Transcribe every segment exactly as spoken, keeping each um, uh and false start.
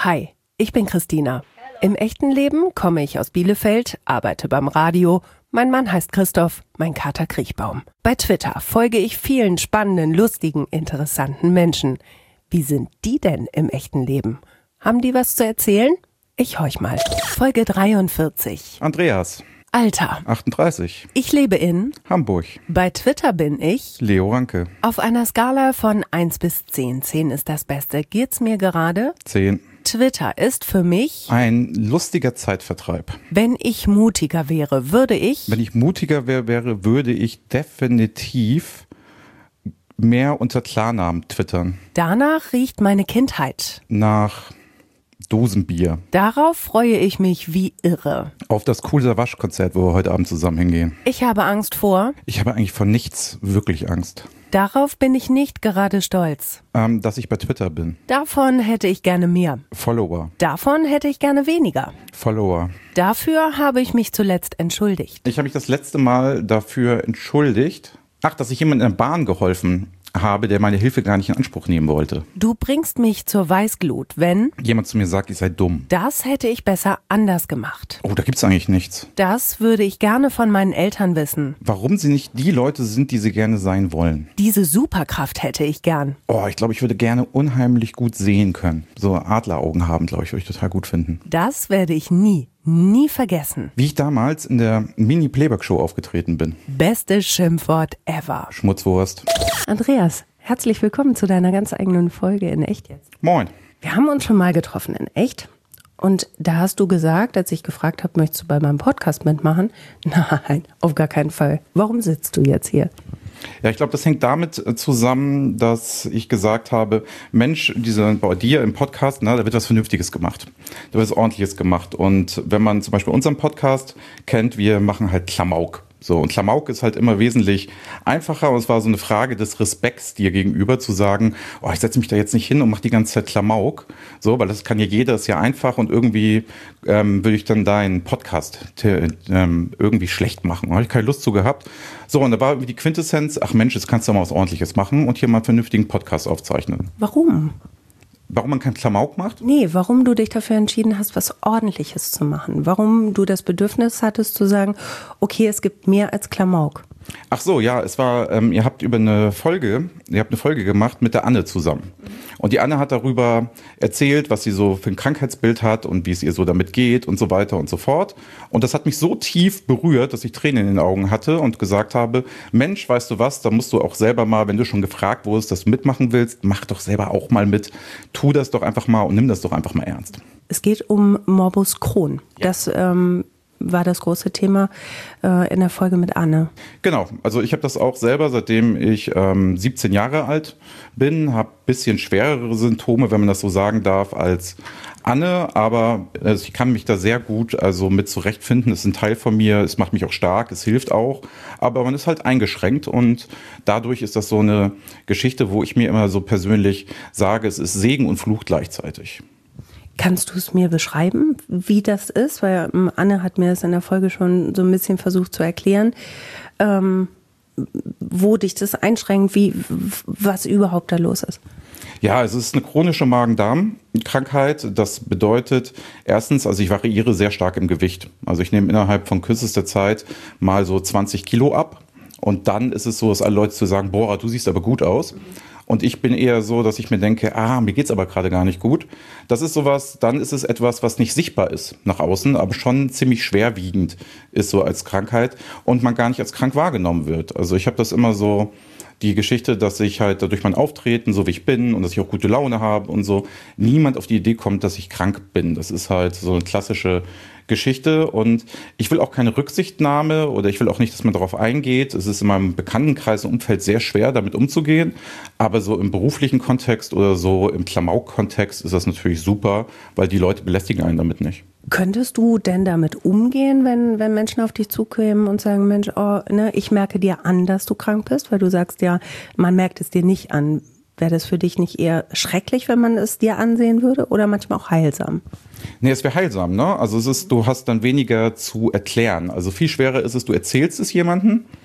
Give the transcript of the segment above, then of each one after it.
Hi, ich bin Christina. Im echten Leben komme ich aus Bielefeld, arbeite beim Radio. Mein Mann heißt Christoph, mein Kater Kriechbaum. Bei Twitter folge ich vielen spannenden, lustigen, interessanten Menschen. Wie sind die denn im echten Leben? Haben die was zu erzählen? Ich horch mal. Folge dreiundvierzig. Andreas. Alter. achtunddreißig. Ich lebe in Hamburg. Bei Twitter bin ich Leo Ranke. Auf einer Skala von eins bis zehn. zehn ist das Beste. Geht's mir gerade? zehn. Twitter ist für mich ein lustiger Zeitvertreib. Wenn ich mutiger wäre, würde ich... Wenn ich mutiger wär, wäre, würde ich definitiv mehr unter Klarnamen twittern. Danach riecht meine Kindheit. Nach Dosenbier. Darauf freue ich mich wie irre. Auf das coole Waschkonzert, wo wir heute Abend zusammen hingehen. Ich habe Angst vor... Ich habe eigentlich vor nichts wirklich Angst. Darauf bin ich nicht gerade stolz. Ähm, dass ich bei Twitter bin. Davon hätte ich gerne mehr. Follower. Davon hätte ich gerne weniger. Follower. Dafür habe ich mich zuletzt entschuldigt. Ich habe mich das letzte Mal dafür entschuldigt. Ach, dass ich jemandem in der Bahn geholfen habe, der meine Hilfe gar nicht in Anspruch nehmen wollte. Du bringst mich zur Weißglut, wenn jemand zu mir sagt, ich sei dumm. Das hätte ich besser anders gemacht. Oh, da gibt's eigentlich nichts. Das würde ich gerne von meinen Eltern wissen. Warum sie nicht die Leute sind, die sie gerne sein wollen. Diese Superkraft hätte ich gern. Oh, ich glaube, ich würde gerne unheimlich gut sehen können. So Adleraugen haben, glaube ich, würde ich total gut finden. Das werde ich nie, nie vergessen. Wie ich damals in der Mini-Playback-Show aufgetreten bin. Bestes Schimpfwort ever. Schmutzwurst. Andreas, herzlich willkommen zu deiner ganz eigenen Folge in Echt jetzt. Moin. Wir haben uns schon mal getroffen in Echt. Und da hast du gesagt, als ich gefragt habe, möchtest du bei meinem Podcast mitmachen? Nein, auf gar keinen Fall. Warum sitzt du jetzt hier? Ja, ich glaube, das hängt damit zusammen, dass ich gesagt habe, Mensch, diese, bei dir im Podcast, na, da wird was Vernünftiges gemacht. Da wird was Ordentliches gemacht. Und wenn man zum Beispiel unseren Podcast kennt, wir machen halt Klamauk. So, und Klamauk ist halt immer wesentlich einfacher. Und es war so eine Frage des Respekts dir gegenüber, zu sagen, oh, ich setze mich da jetzt nicht hin und mache die ganze Zeit Klamauk. So, weil das kann ja jeder, ist ja einfach. Und irgendwie ähm, würde ich dann deinen Podcast t- ähm, irgendwie schlecht machen. Da habe ich keine Lust zu gehabt. So, und da war irgendwie die Quintessenz, ach Mensch, jetzt kannst du mal was Ordentliches machen und hier mal einen vernünftigen Podcast aufzeichnen. Warum? Warum man keinen Klamauk macht? Nee, warum du dich dafür entschieden hast, was Ordentliches zu machen. Warum du das Bedürfnis hattest zu sagen, okay, es gibt mehr als Klamauk. Ach so, ja, es war, ähm, ihr habt über eine Folge, ihr habt eine Folge gemacht mit der Anne zusammen. Und die Anne hat darüber erzählt, was sie so für ein Krankheitsbild hat und wie es ihr so damit geht und so weiter und so fort. Und das hat mich so tief berührt, dass ich Tränen in den Augen hatte und gesagt habe, Mensch, weißt du was, da musst du auch selber mal, wenn du schon gefragt wurdest, dass du mitmachen willst, mach doch selber auch mal mit. Tu das doch einfach mal und nimm das doch einfach mal ernst. Es geht um Morbus Crohn. Ja. Das ähm war das große Thema äh, in der Folge mit Anne. Genau, also ich habe das auch selber, seitdem ich ähm, siebzehn Jahre alt bin, habe ein bisschen schwerere Symptome, wenn man das so sagen darf, als Anne, aber also ich kann mich da sehr gut also mit zurechtfinden. Es ist ein Teil von mir, es macht mich auch stark, es hilft auch, aber man ist halt eingeschränkt und dadurch ist das so eine Geschichte, wo ich mir immer so persönlich sage, es ist Segen und Fluch gleichzeitig. Kannst du es mir beschreiben, wie das ist? Weil Anne hat mir das in der Folge schon so ein bisschen versucht zu erklären, ähm, wo dich das einschränkt, wie, was überhaupt da los ist. Ja, es ist eine chronische Magen-Darm-Krankheit. Das bedeutet erstens, also ich variiere sehr stark im Gewicht. Also ich nehme innerhalb von kürzester Zeit mal so zwanzig Kilo ab. Und dann ist es so, dass alle Leute zu sagen, boah, du siehst aber gut aus. Und ich bin eher so, dass ich mir denke, ah, mir geht's aber gerade gar nicht gut. Das ist sowas, dann ist es etwas, was nicht sichtbar ist nach außen, aber schon ziemlich schwerwiegend ist so als Krankheit und man gar nicht als krank wahrgenommen wird. Also ich habe das immer so, die Geschichte, dass ich halt durch mein Auftreten, so wie ich bin und dass ich auch gute Laune habe und so, niemand auf die Idee kommt, dass ich krank bin. Das ist halt so eine klassische Geschichte und ich will auch keine Rücksichtnahme oder ich will auch nicht, dass man darauf eingeht. Es ist in meinem Bekanntenkreis und Umfeld sehr schwer, damit umzugehen, aber so im beruflichen Kontext oder so im Klamauk-Kontext ist das natürlich super, weil die Leute belästigen einen damit nicht. Könntest du denn damit umgehen, wenn, wenn Menschen auf dich zukämen und sagen, Mensch, oh, ne, ich merke dir an, dass du krank bist, weil du sagst ja, man merkt es dir nicht an. Wäre das für dich nicht eher schrecklich, wenn man es dir ansehen würde oder manchmal auch heilsam? Nee, es wäre heilsam, ne? Also es ist, du hast dann weniger zu erklären. Also viel schwerer ist es, du erzählst es jemandem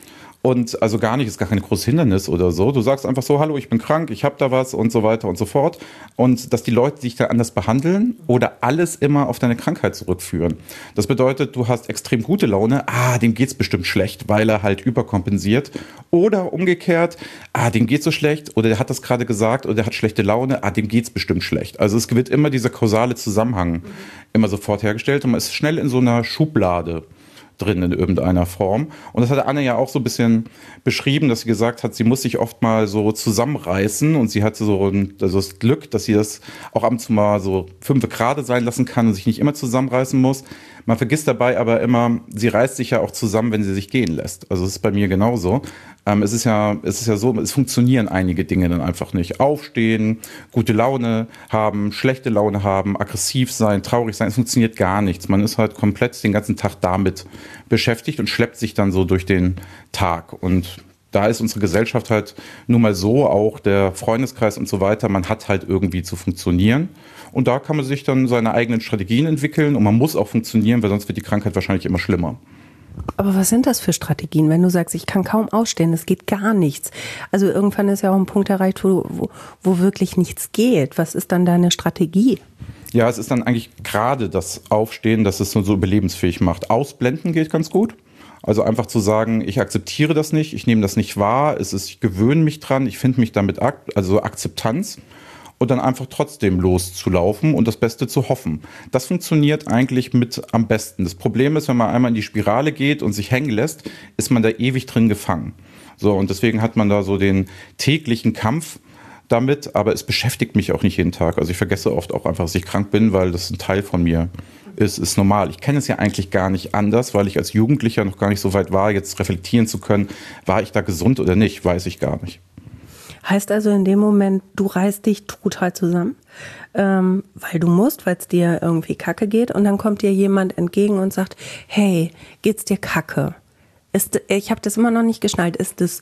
Und also gar nicht, ist gar kein großes Hindernis oder so. Du sagst einfach so, hallo, ich bin krank, ich habe da was und so weiter und so fort. Und dass die Leute dich da anders behandeln oder alles immer auf deine Krankheit zurückführen. Das bedeutet, du hast extrem gute Laune, ah, dem geht's bestimmt schlecht, weil er halt überkompensiert. Oder umgekehrt, ah, dem geht's so schlecht oder der hat das gerade gesagt oder der hat schlechte Laune, ah, dem geht's bestimmt schlecht. Also es wird immer dieser kausale Zusammenhang mhm. immer sofort hergestellt und man ist schnell in so einer Schublade drin in irgendeiner Form. Und das hatte Anne ja auch so ein bisschen beschrieben, dass sie gesagt hat, sie muss sich oft mal so zusammenreißen und sie hatte so ein, also das Glück, dass sie das auch ab und zu mal so fünf gerade sein lassen kann und sich nicht immer zusammenreißen muss. Man vergisst dabei aber immer, sie reißt sich ja auch zusammen, wenn sie sich gehen lässt. Also es ist bei mir genauso. Ähm, es ist ja, es ist ja so, es funktionieren einige Dinge dann einfach nicht. Aufstehen, gute Laune haben, schlechte Laune haben, aggressiv sein, traurig sein, es funktioniert gar nichts. Man ist halt komplett den ganzen Tag damit beschäftigt und schleppt sich dann so durch den Tag. Und da ist unsere Gesellschaft halt nun mal so, auch der Freundeskreis und so weiter, man hat halt irgendwie zu funktionieren. Und da kann man sich dann seine eigenen Strategien entwickeln und man muss auch funktionieren, weil sonst wird die Krankheit wahrscheinlich immer schlimmer. Aber was sind das für Strategien, wenn du sagst, ich kann kaum ausstehen, es geht gar nichts? Also irgendwann ist ja auch ein Punkt erreicht, wo, wo, wo wirklich nichts geht. Was ist dann deine Strategie? Ja, es ist dann eigentlich gerade das Aufstehen, das es so überlebensfähig macht. Ausblenden geht ganz gut. Also einfach zu sagen, ich akzeptiere das nicht, ich nehme das nicht wahr, es ist, ich gewöhne mich dran, ich finde mich damit, also Akzeptanz. Und dann einfach trotzdem loszulaufen und das Beste zu hoffen. Das funktioniert eigentlich mit am besten. Das Problem ist, wenn man einmal in die Spirale geht und sich hängen lässt, ist man da ewig drin gefangen. So, und deswegen hat man da so den täglichen Kampf damit, aber es beschäftigt mich auch nicht jeden Tag. Also ich vergesse oft auch einfach, dass ich krank bin, weil das ein Teil von mir ist, ist normal. Ich kenne es ja eigentlich gar nicht anders, weil ich als Jugendlicher noch gar nicht so weit war, jetzt reflektieren zu können, war ich da gesund oder nicht, weiß ich gar nicht. Heißt also in dem Moment, du reißt dich total zusammen, ähm, weil du musst, weil es dir irgendwie kacke geht und dann kommt dir jemand entgegen und sagt, hey, geht's dir kacke? Ist, ich habe das immer noch nicht geschnallt. Ist das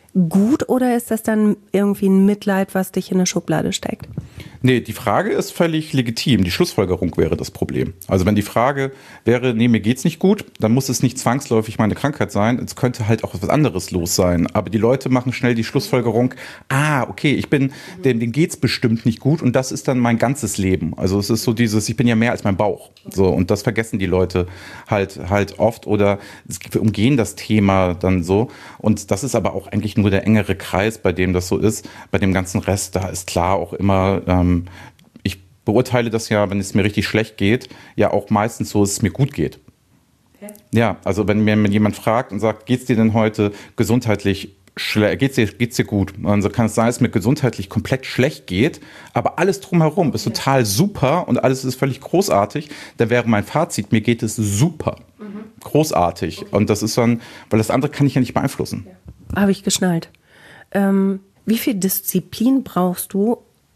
gut oder ist das dann irgendwie ein Mitleid, was dich in eine Schublade steckt? Nee, die Frage ist völlig legitim. Die Schlussfolgerung wäre das Problem. Also wenn die Frage wäre, nee, mir geht's nicht gut, dann muss es nicht zwangsläufig meine Krankheit sein. Es könnte halt auch etwas anderes los sein. Aber die Leute machen schnell die Schlussfolgerung, ah, okay, ich bin, denen, denen geht's bestimmt nicht gut und das ist dann mein ganzes Leben. Also es ist so dieses, ich bin ja mehr als mein Bauch. So, und das vergessen die Leute halt, halt oft oder wir umgehen das Thema dann so. Und das ist aber auch eigentlich nur der engere Kreis, bei dem das so ist. Bei dem ganzen Rest, da ist klar auch immer, ähm, ich beurteile das ja, wenn es mir richtig schlecht geht, ja auch meistens so, dass es mir gut geht. Okay. Ja, also wenn mir jemand fragt und sagt, geht's dir denn heute gesundheitlich schlecht, geht's dir, geht's dir gut? Und so kann es sein, dass es mir gesundheitlich komplett schlecht geht, aber alles drumherum ist total super und alles ist völlig großartig, dann wäre mein Fazit, mir geht es super. Mhm. Großartig. Okay. Und das ist dann, weil das andere kann ich ja nicht beeinflussen. Ja. Habe ich geschnallt. Ähm, wie viel Disziplin brauchst du,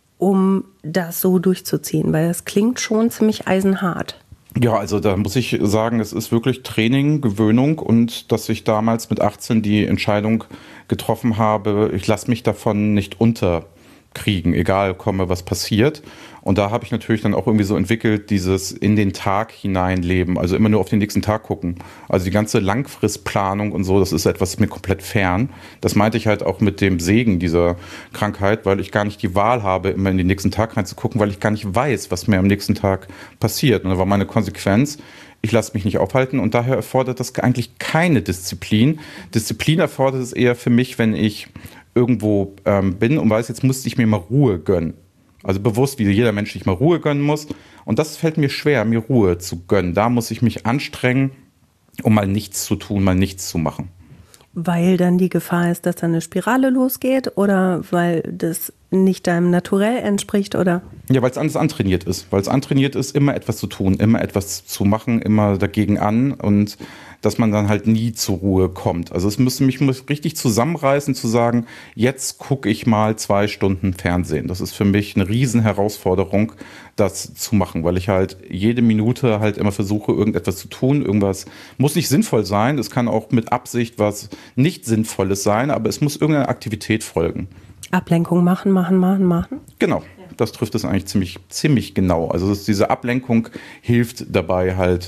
um das so durchzuziehen? Weil das klingt schon ziemlich eisenhart. Ja, also da muss ich sagen, es ist wirklich Training, Gewöhnung und dass ich damals mit achtzehn die Entscheidung getroffen habe, ich lasse mich davon nicht unterkriegen, egal komme, was passiert. Und da habe ich natürlich dann auch irgendwie so entwickelt, dieses in den Tag hineinleben, also immer nur auf den nächsten Tag gucken. Also die ganze Langfristplanung und so, das ist etwas mir komplett fern. Das meinte ich halt auch mit dem Segen dieser Krankheit, weil ich gar nicht die Wahl habe, immer in den nächsten Tag reinzugucken, weil ich gar nicht weiß, was mir am nächsten Tag passiert. Und da war meine Konsequenz, ich lasse mich nicht aufhalten und daher erfordert das eigentlich keine Disziplin. Disziplin erfordert es eher für mich, wenn ich irgendwo ähm, bin und weiß, jetzt musste ich mir mal Ruhe gönnen. Also bewusst, wie jeder Mensch sich mal Ruhe gönnen muss. Und das fällt mir schwer, mir Ruhe zu gönnen. Da muss ich mich anstrengen, um mal nichts zu tun, mal nichts zu machen. Weil dann die Gefahr ist, dass dann eine Spirale losgeht oder weil das nicht deinem Naturell entspricht, oder? Ja, weil es anders antrainiert ist. Weil es antrainiert ist, immer etwas zu tun, immer etwas zu machen, immer dagegen an und dass man dann halt nie zur Ruhe kommt. Also es müsste mich muss richtig zusammenreißen, zu sagen, jetzt gucke ich mal zwei Stunden Fernsehen. Das ist für mich eine Riesenherausforderung, das zu machen, weil ich halt jede Minute halt immer versuche, irgendetwas zu tun. Irgendwas muss nicht sinnvoll sein. Es kann auch mit Absicht was nicht Sinnvolles sein, aber es muss irgendeine Aktivität folgen. Ablenkung machen, machen, machen, machen? Genau, das trifft es eigentlich ziemlich, ziemlich genau. Also diese Ablenkung hilft dabei halt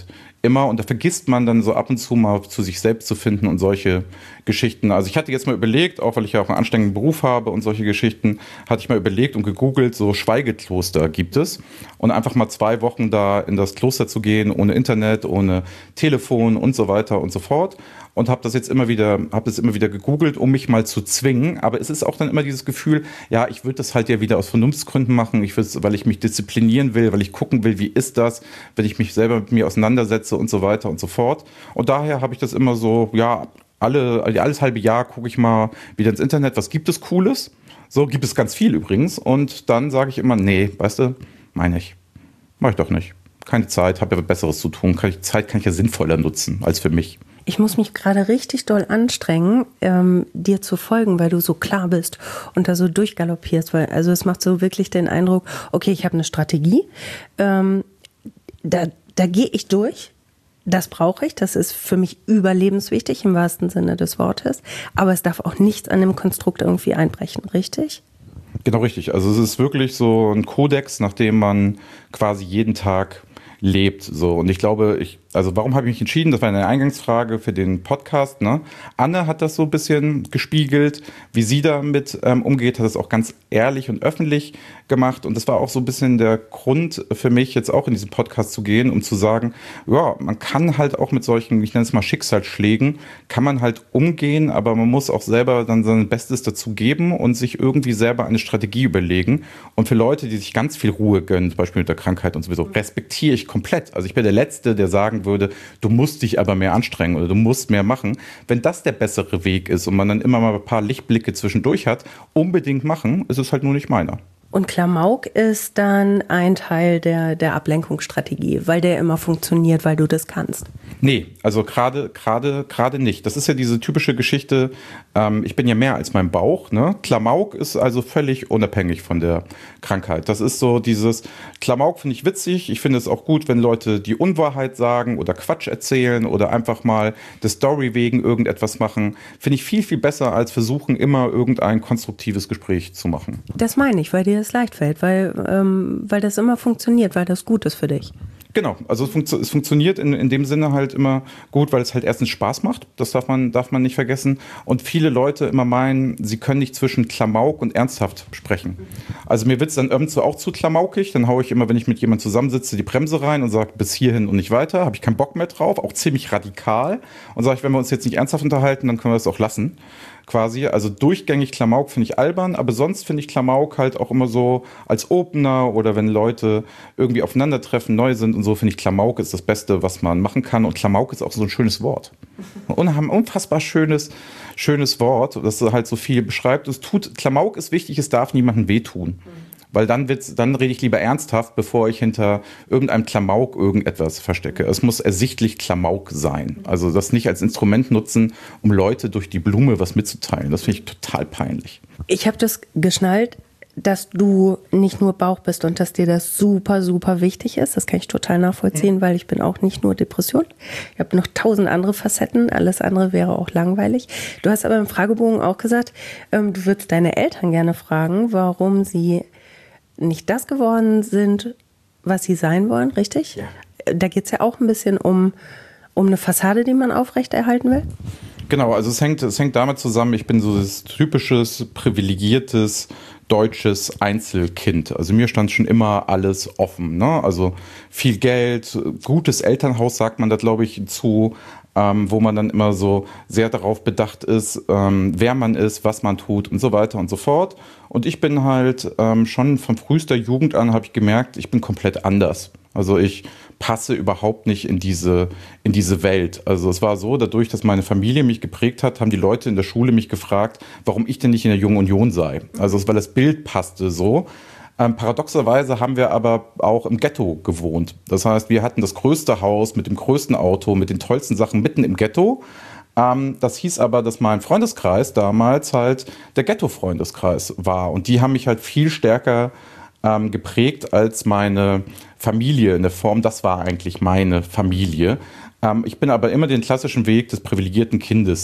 immer und da vergisst man dann so ab und zu mal zu sich selbst zu finden und solche Geschichten. Also ich hatte jetzt mal überlegt, auch weil ich ja auch einen anstrengenden Beruf habe und solche Geschichten, hatte ich mal überlegt und gegoogelt, so Schweigekloster gibt es und einfach mal zwei Wochen da in das Kloster zu gehen, ohne Internet, ohne Telefon und so weiter und so fort und habe das jetzt immer wieder, habe das immer wieder gegoogelt, um mich mal zu zwingen, aber es ist auch dann immer dieses Gefühl, ja, ich würde das halt ja wieder aus Vernunftsgründen machen, ich würde, weil ich mich disziplinieren will, weil ich gucken will, wie ist das, wenn ich mich selber mit mir auseinandersetze und so weiter und so fort. Und daher habe ich das immer so, ja, alle, alles halbe Jahr gucke ich mal wieder ins Internet, was gibt es Cooles? So gibt es ganz viel übrigens. Und dann sage ich immer, nee, weißt du, meine ich, mache ich doch nicht. Keine Zeit, habe ja was Besseres zu tun. Kann ich, Zeit kann ich ja sinnvoller nutzen als für mich. Ich muss mich gerade richtig doll anstrengen, ähm, dir zu folgen, weil du so klar bist und da so durchgaloppierst. Weil, also es macht so wirklich den Eindruck, okay, ich habe eine Strategie, ähm, da, da gehe ich durch. Das brauche ich, das ist für mich überlebenswichtig im wahrsten Sinne des Wortes. Aber es darf auch nichts an dem Konstrukt irgendwie einbrechen, richtig? Genau richtig. Also es ist wirklich so ein Kodex, nach dem man quasi jeden Tag lebt. So. Und ich glaube, ich, also warum habe ich mich entschieden? Das war eine Eingangsfrage für den Podcast. Ne? Anne hat das so ein bisschen gespiegelt, wie sie damit ähm, umgeht, hat das auch ganz ehrlich und öffentlich gemacht. Und das war auch so ein bisschen der Grund für mich, jetzt auch in diesen Podcast zu gehen, um zu sagen, ja, man kann halt auch mit solchen, ich nenne es mal Schicksalsschlägen, kann man halt umgehen, aber man muss auch selber dann sein Bestes dazu geben und sich irgendwie selber eine Strategie überlegen. Und für Leute, die sich ganz viel Ruhe gönnen, zum Beispiel mit der Krankheit und sowieso, respektiere ich komplett. Also ich bin der Letzte, der sagen würde, du musst dich aber mehr anstrengen oder du musst mehr machen. Wenn das der bessere Weg ist und man dann immer mal ein paar Lichtblicke zwischendurch hat, unbedingt machen, ist es halt nur nicht meiner. Und Klamauk ist dann ein Teil der, der Ablenkungsstrategie, weil der immer funktioniert, weil du das kannst. Nee, also gerade gerade gerade nicht. Das ist ja diese typische Geschichte, ähm, ich bin ja mehr als mein Bauch. Ne? Klamauk ist also völlig unabhängig von der Krankheit. Das ist so dieses, Klamauk finde ich witzig. Ich finde es auch gut, wenn Leute die Unwahrheit sagen oder Quatsch erzählen oder einfach mal der Story wegen irgendetwas machen. Finde ich viel, viel besser, als versuchen, immer irgendein konstruktives Gespräch zu machen. Das meine ich, weil dir das leicht fällt, weil, ähm, weil das immer funktioniert, weil das gut ist für dich. Genau, also es, funktio- es funktioniert in, in dem Sinne halt immer gut, weil es halt erstens Spaß macht, das darf man, darf man nicht vergessen. Und viele Leute immer meinen, sie können nicht zwischen Klamauk und ernsthaft sprechen. Also mir wird es dann irgendwo auch zu klamaukig, dann haue ich immer, wenn ich mit jemandem zusammensitze, die Bremse rein und sage, bis hierhin und nicht weiter, habe ich keinen Bock mehr drauf, auch ziemlich radikal. Und sage ich, wenn wir uns jetzt nicht ernsthaft unterhalten, dann können wir das auch lassen. Quasi, also durchgängig Klamauk finde ich albern, aber sonst finde ich Klamauk halt auch immer so als Opener oder wenn Leute irgendwie aufeinandertreffen, neu sind und so, finde ich Klamauk ist das Beste, was man machen kann und Klamauk ist auch so ein schönes Wort. Ein unfassbar schönes, schönes Wort, das halt so viel beschreibt. Es tut, Klamauk ist wichtig, es darf niemandem wehtun. Weil dann wird's, dann rede ich lieber ernsthaft, bevor ich hinter irgendeinem Klamauk irgendetwas verstecke. Es muss ersichtlich Klamauk sein. Also das nicht als Instrument nutzen, um Leute durch die Blume was mitzuteilen. Das finde ich total peinlich. Ich habe das geschnallt, dass du nicht nur Bauch bist und dass dir das super, super wichtig ist. Das kann ich total nachvollziehen, mhm. weil ich bin auch nicht nur Depression. Ich habe noch tausend andere Facetten. Alles andere wäre auch langweilig. Du hast aber im Fragebogen auch gesagt, ähm, du würdest deine Eltern gerne fragen, warum sie nicht das geworden sind, was sie sein wollen, richtig? Ja. Da geht es ja auch ein bisschen um, um eine Fassade, die man aufrechterhalten will. Genau, also es hängt, es hängt damit zusammen, ich bin so das typisches, privilegiertes, deutsches Einzelkind. Also mir stand schon immer alles offen. Ne? Also viel Geld, gutes Elternhaus sagt man da, glaube ich, zu, ähm, wo man dann immer so sehr darauf bedacht ist, ähm, wer man ist, was man tut und so weiter und so fort. Und ich bin halt ähm, schon von frühester Jugend an, habe ich gemerkt, ich bin komplett anders. Also ich passe überhaupt nicht in diese, in diese Welt. Also es war so, dadurch, dass meine Familie mich geprägt hat, haben die Leute in der Schule mich gefragt, warum ich denn nicht in der Jungen Union sei. Also weil das Bild passte so. Ähm, paradoxerweise haben wir aber auch im Ghetto gewohnt. Das heißt, wir hatten das größte Haus mit dem größten Auto, mit den tollsten Sachen mitten im Ghetto. Ähm, das hieß aber, dass mein Freundeskreis damals halt der Ghetto-Freundeskreis war. Und die haben mich halt viel stärker ähm, geprägt als meine Familie in der Form, das war eigentlich meine Familie. Ähm, ich bin aber immer den klassischen Weg des privilegierten Kindes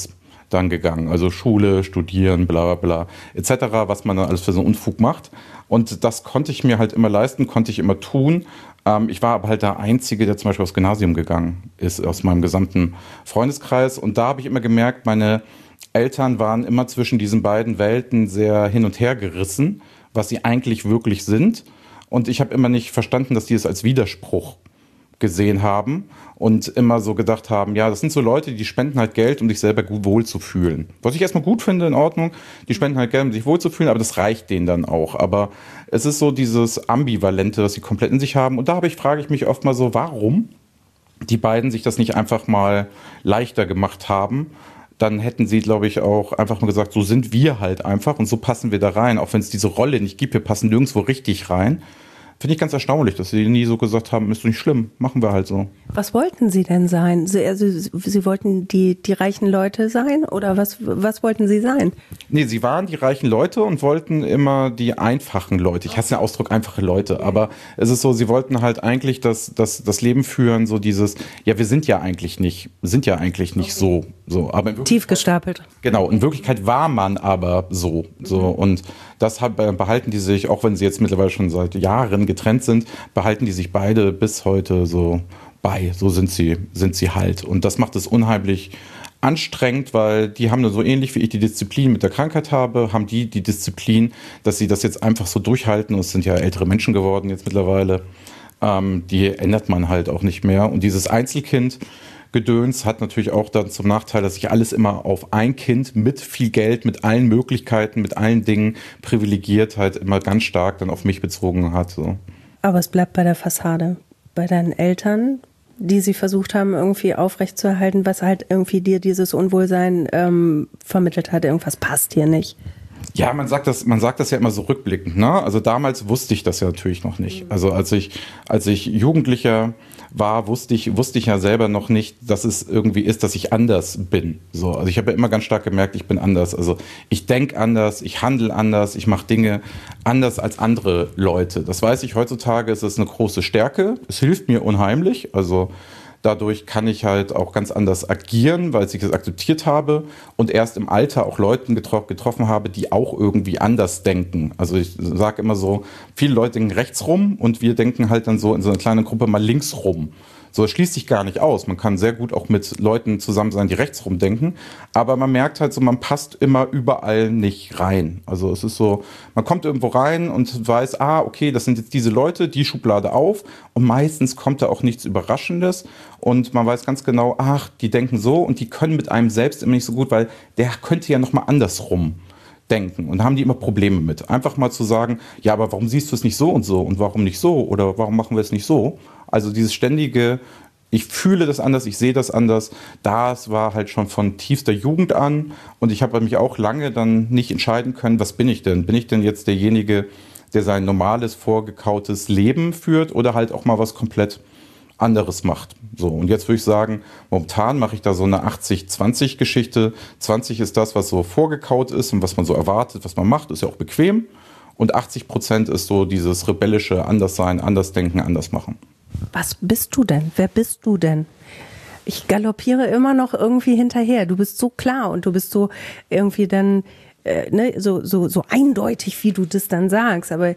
dann gegangen. Also Schule, Studieren, bla bla bla, et cetera, was man dann alles für so einen Unfug macht. Und das konnte ich mir halt immer leisten, konnte ich immer tun. Ähm, ich war aber halt der Einzige, der zum Beispiel aufs Gymnasium gegangen ist, aus meinem gesamten Freundeskreis. Und da habe ich immer gemerkt, meine Eltern waren immer zwischen diesen beiden Welten sehr hin und her gerissen, was sie eigentlich wirklich sind. Und ich habe immer nicht verstanden, dass die es als Widerspruch gesehen haben und immer so gedacht haben, ja, das sind so Leute, die spenden halt Geld, um sich selber gut wohlzufühlen. Was ich erstmal gut finde, in Ordnung, die spenden halt Geld, um sich wohlzufühlen, aber das reicht denen dann auch. Aber es ist so dieses Ambivalente, das sie komplett in sich haben. Und da habe ich, frage ich mich oft mal so, warum die beiden sich das nicht einfach mal leichter gemacht haben. Dann hätten sie, glaube ich, auch einfach mal gesagt, so sind wir halt einfach und so passen wir da rein. Auch wenn es diese Rolle nicht gibt, wir passen nirgendwo richtig rein. Finde ich ganz erstaunlich, dass sie nie so gesagt haben, ist doch nicht schlimm, machen wir halt so. Was wollten Sie denn sein? Sie, also, Sie wollten die, die reichen Leute sein oder was, was wollten Sie sein? Nee, sie waren die reichen Leute und wollten immer die einfachen Leute. Ich hasse den Ausdruck einfache Leute, aber es ist so, sie wollten halt eigentlich das, das, das Leben führen, so dieses, ja, wir sind ja eigentlich nicht, sind ja eigentlich nicht so, so. Aber tief gestapelt. Genau, in Wirklichkeit war man aber so, so. Und das hat, behalten die sich, auch wenn sie jetzt mittlerweile schon seit Jahren getrennt sind, behalten die sich beide bis heute so bei. So sind sie, sind sie halt. Und das macht es unheimlich anstrengend, weil die haben nur so ähnlich wie ich die Disziplin mit der Krankheit habe, haben die die Disziplin, dass sie das jetzt einfach so durchhalten. Und es sind ja ältere Menschen geworden jetzt mittlerweile. Ähm, die ändert man halt auch nicht mehr. Und dieses Einzelkind Gedöns hat natürlich auch dann zum Nachteil, dass sich alles immer auf ein Kind mit viel Geld, mit allen Möglichkeiten, mit allen Dingen privilegiert halt immer ganz stark dann auf mich bezogen hat. So. Aber es bleibt bei der Fassade. Bei deinen Eltern, die sie versucht haben, irgendwie aufrechtzuerhalten, was halt irgendwie dir dieses Unwohlsein ähm, vermittelt hat, irgendwas passt hier nicht. Ja, man sagt das, man sagt das ja immer so rückblickend, ne? Also damals wusste ich das ja natürlich noch nicht. Also als ich, als ich Jugendlicher war, wusste ich, wusste ich ja selber noch nicht, dass es irgendwie ist, dass ich anders bin. So, also ich habe ja immer ganz stark gemerkt, ich bin anders. Also ich denke anders, ich handle anders, ich mache Dinge anders als andere Leute. Das weiß ich heutzutage, ist es eine große Stärke. Es hilft mir unheimlich. Also dadurch kann ich halt auch ganz anders agieren, weil ich es akzeptiert habe und erst im Alter auch Leuten getro- getroffen habe, die auch irgendwie anders denken. Also ich sage immer so, viele Leute denken rechts rum und wir denken halt dann so in so einer kleinen Gruppe mal links rum. So, es schließt sich gar nicht aus. Man kann sehr gut auch mit Leuten zusammen sein, die rechts rum denken. Aber man merkt halt so, man passt immer überall nicht rein. Also es ist so, man kommt irgendwo rein und weiß, ah, okay, das sind jetzt diese Leute, die Schublade auf. Und meistens kommt da auch nichts Überraschendes. Und man weiß ganz genau, ach, die denken so und die können mit einem selbst immer nicht so gut, weil der könnte ja nochmal andersrum denken. Und da haben die immer Probleme mit. Einfach mal zu sagen, ja, aber warum siehst du es nicht so und so? Und warum nicht so? Oder warum machen wir es nicht so? Also dieses ständige, ich fühle das anders, ich sehe das anders, das war halt schon von tiefster Jugend an. Und ich habe mich auch lange dann nicht entscheiden können, was bin ich denn? Bin ich denn jetzt derjenige, der sein normales, vorgekautes Leben führt oder halt auch mal was komplett anderes macht? So, und jetzt würde ich sagen, momentan mache ich da so eine achtzig zwanzig Geschichte. zwanzig ist das, was so vorgekaut ist und was man so erwartet, was man macht, ist ja auch bequem. Und achtzig Prozent ist so dieses rebellische Anderssein, Andersdenken, Andersmachen. Was bist du denn? Wer bist du denn? Ich galoppiere immer noch irgendwie hinterher. Du bist so klar und du bist so irgendwie dann äh, ne, so, so, so eindeutig, wie du das dann sagst. Aber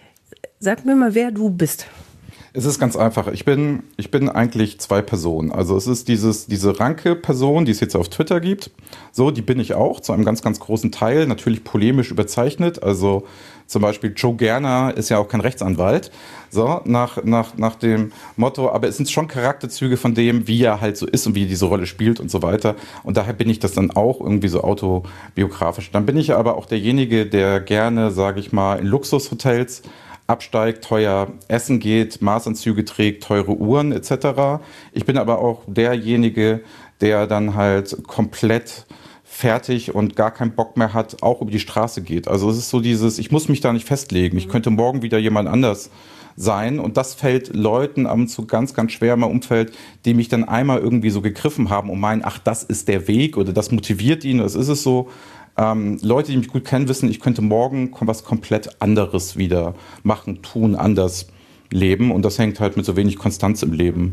sag mir mal, wer du bist. Es ist ganz einfach. Ich bin, ich bin eigentlich zwei Personen. Also es ist dieses, diese Ranke-Person, die es jetzt auf Twitter gibt. So, die bin ich auch, zu einem ganz, ganz großen Teil. Natürlich polemisch überzeichnet. Also zum Beispiel Joe Gerner ist ja auch kein Rechtsanwalt. So, nach, nach, nach dem Motto, aber es sind schon Charakterzüge von dem, wie er halt so ist und wie er diese Rolle spielt und so weiter. Und daher bin ich das dann auch irgendwie so autobiografisch. Dann bin ich aber auch derjenige, der gerne, sage ich mal, in Luxushotels absteigt, teuer essen geht, Maßanzüge trägt, teure Uhren et cetera. Ich bin aber auch derjenige, der dann halt komplett fertig und gar keinen Bock mehr hat, auch über die Straße geht. Also es ist so dieses, ich muss mich da nicht festlegen. Ich könnte morgen wieder jemand anders sein. Und das fällt Leuten ab und zu ganz, ganz schwer im Umfeld, die mich dann einmal irgendwie so gegriffen haben und meinen, ach, das ist der Weg oder das motiviert ihn. Das ist es so. Ähm, Leute, die mich gut kennen, wissen, ich könnte morgen was komplett anderes wieder machen, tun, anders leben. Und das hängt halt mit so wenig Konstanz im Leben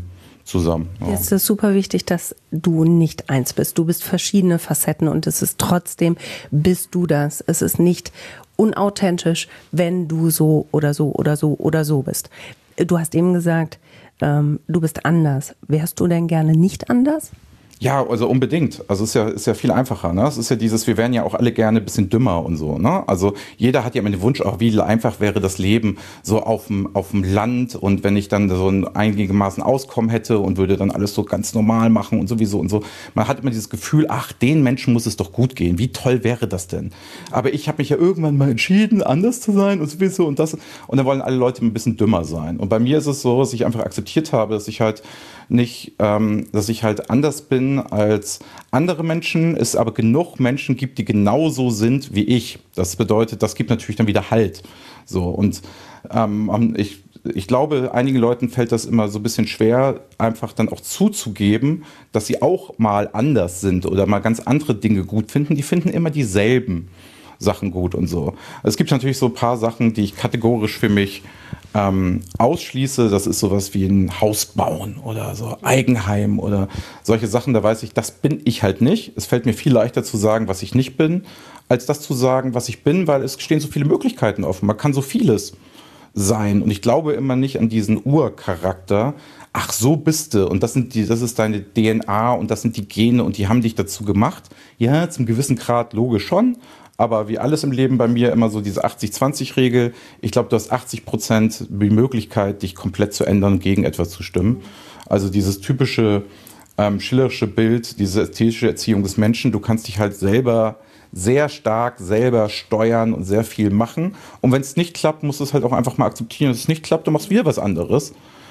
zusammen. Ja. Jetzt ist es super wichtig, dass du nicht eins bist. Du bist verschiedene Facetten und es ist trotzdem, bist du das. Es ist nicht unauthentisch, wenn du so oder so oder so oder so bist. Du hast eben gesagt, ähm, du bist anders. Wärst du denn gerne nicht anders? Ja, also unbedingt. Also es ist ja, ist ja viel einfacher. Ne? Es ist ja dieses, wir wären ja auch alle gerne ein bisschen dümmer und so. Ne? Also jeder hat ja immer den Wunsch, auch wie einfach wäre das Leben so auf dem, auf dem Land und wenn ich dann so ein einigermaßen Auskommen hätte und würde dann alles so ganz normal machen und sowieso und so. Man hat immer dieses Gefühl, ach, den Menschen muss es doch gut gehen. Wie toll wäre das denn? Aber ich habe mich ja irgendwann mal entschieden, anders zu sein und sowieso und das. Und dann wollen alle Leute ein bisschen dümmer sein. Und bei mir ist es so, dass ich einfach akzeptiert habe, dass ich halt nicht, ähm, dass ich halt anders bin als andere Menschen, es aber genug Menschen gibt, die genauso sind wie ich. Das bedeutet, das gibt natürlich dann wieder Halt. So, und ähm, ich, ich glaube, einigen Leuten fällt das immer so ein bisschen schwer, einfach dann auch zuzugeben, dass sie auch mal anders sind oder mal ganz andere Dinge gut finden. Die finden immer dieselben Sachen gut und so. Es gibt natürlich so ein paar Sachen, die ich kategorisch für mich ähm, ausschließe. Das ist sowas wie ein Haus bauen oder so Eigenheim oder solche Sachen. Da weiß ich, das bin ich halt nicht. Es fällt mir viel leichter zu sagen, was ich nicht bin, als das zu sagen, was ich bin, weil es stehen so viele Möglichkeiten offen. Man kann so vieles sein. Und ich glaube immer nicht an diesen Urcharakter. Ach, so bist du und das sind die, das ist deine D N A und das sind die Gene und die haben dich dazu gemacht. Ja, zum gewissen Grad logisch schon. Aber wie alles im Leben bei mir immer so diese achtzig zwanzig Regel. Ich glaube, du hast achtzig Prozent die Möglichkeit, dich komplett zu ändern und gegen etwas zu stimmen. Also dieses typische ähm, schillerische Bild, diese ästhetische Erziehung des Menschen. Du kannst dich halt selber sehr stark selber steuern und sehr viel machen. Und wenn es nicht klappt, musst du es halt auch einfach mal akzeptieren. Wenn es nicht klappt, dann machst du wieder was anderes.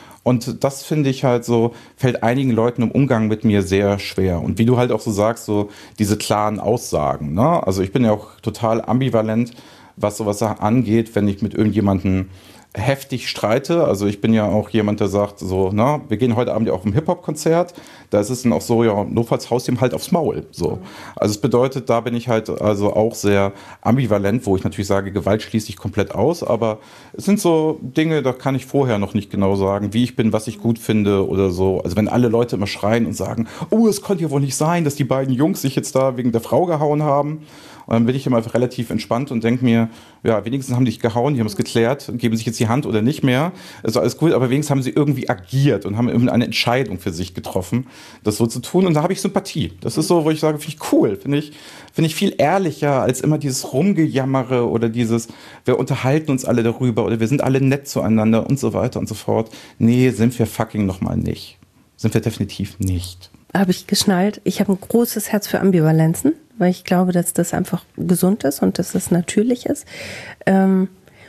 Und das finde ich halt so, fällt einigen Leuten im Umgang mit mir sehr schwer. Und wie du halt auch so sagst, so diese klaren Aussagen. Ne? Also ich bin ja auch total ambivalent, was sowas angeht, wenn ich mit irgendjemandem heftig streite. Also ich bin ja auch jemand, der sagt so, na, wir gehen heute Abend ja auch im Hip-Hop-Konzert. Da ist es dann auch so, ja, notfalls haust ihm halt aufs Maul. So. Also es bedeutet, da bin ich halt also auch sehr ambivalent, wo ich natürlich sage, Gewalt schließe ich komplett aus. Aber es sind so Dinge, da kann ich vorher noch nicht genau sagen, wie ich bin, was ich gut finde oder so. Also wenn alle Leute immer schreien und sagen, oh, es konnte ja wohl nicht sein, dass die beiden Jungs sich jetzt da wegen der Frau gehauen haben. Und dann bin ich immer relativ entspannt und denke mir, ja, wenigstens haben die sich gehauen, die haben es geklärt, geben sich jetzt die Hand oder nicht mehr. Also alles gut, aber wenigstens haben sie irgendwie agiert und haben irgendeine Entscheidung für sich getroffen, das so zu tun. Und da habe ich Sympathie. Das ist so, wo ich sage, finde ich cool, finde ich, finde ich viel ehrlicher als immer dieses Rumgejammere oder dieses, wir unterhalten uns alle darüber oder wir sind alle nett zueinander und so weiter und so fort. Nee, sind wir fucking nochmal nicht. Sind wir definitiv nicht. Habe ich geschnallt. Ich habe ein großes Herz für Ambivalenzen, weil ich glaube, dass das einfach gesund ist und dass das natürlich ist. Ähm,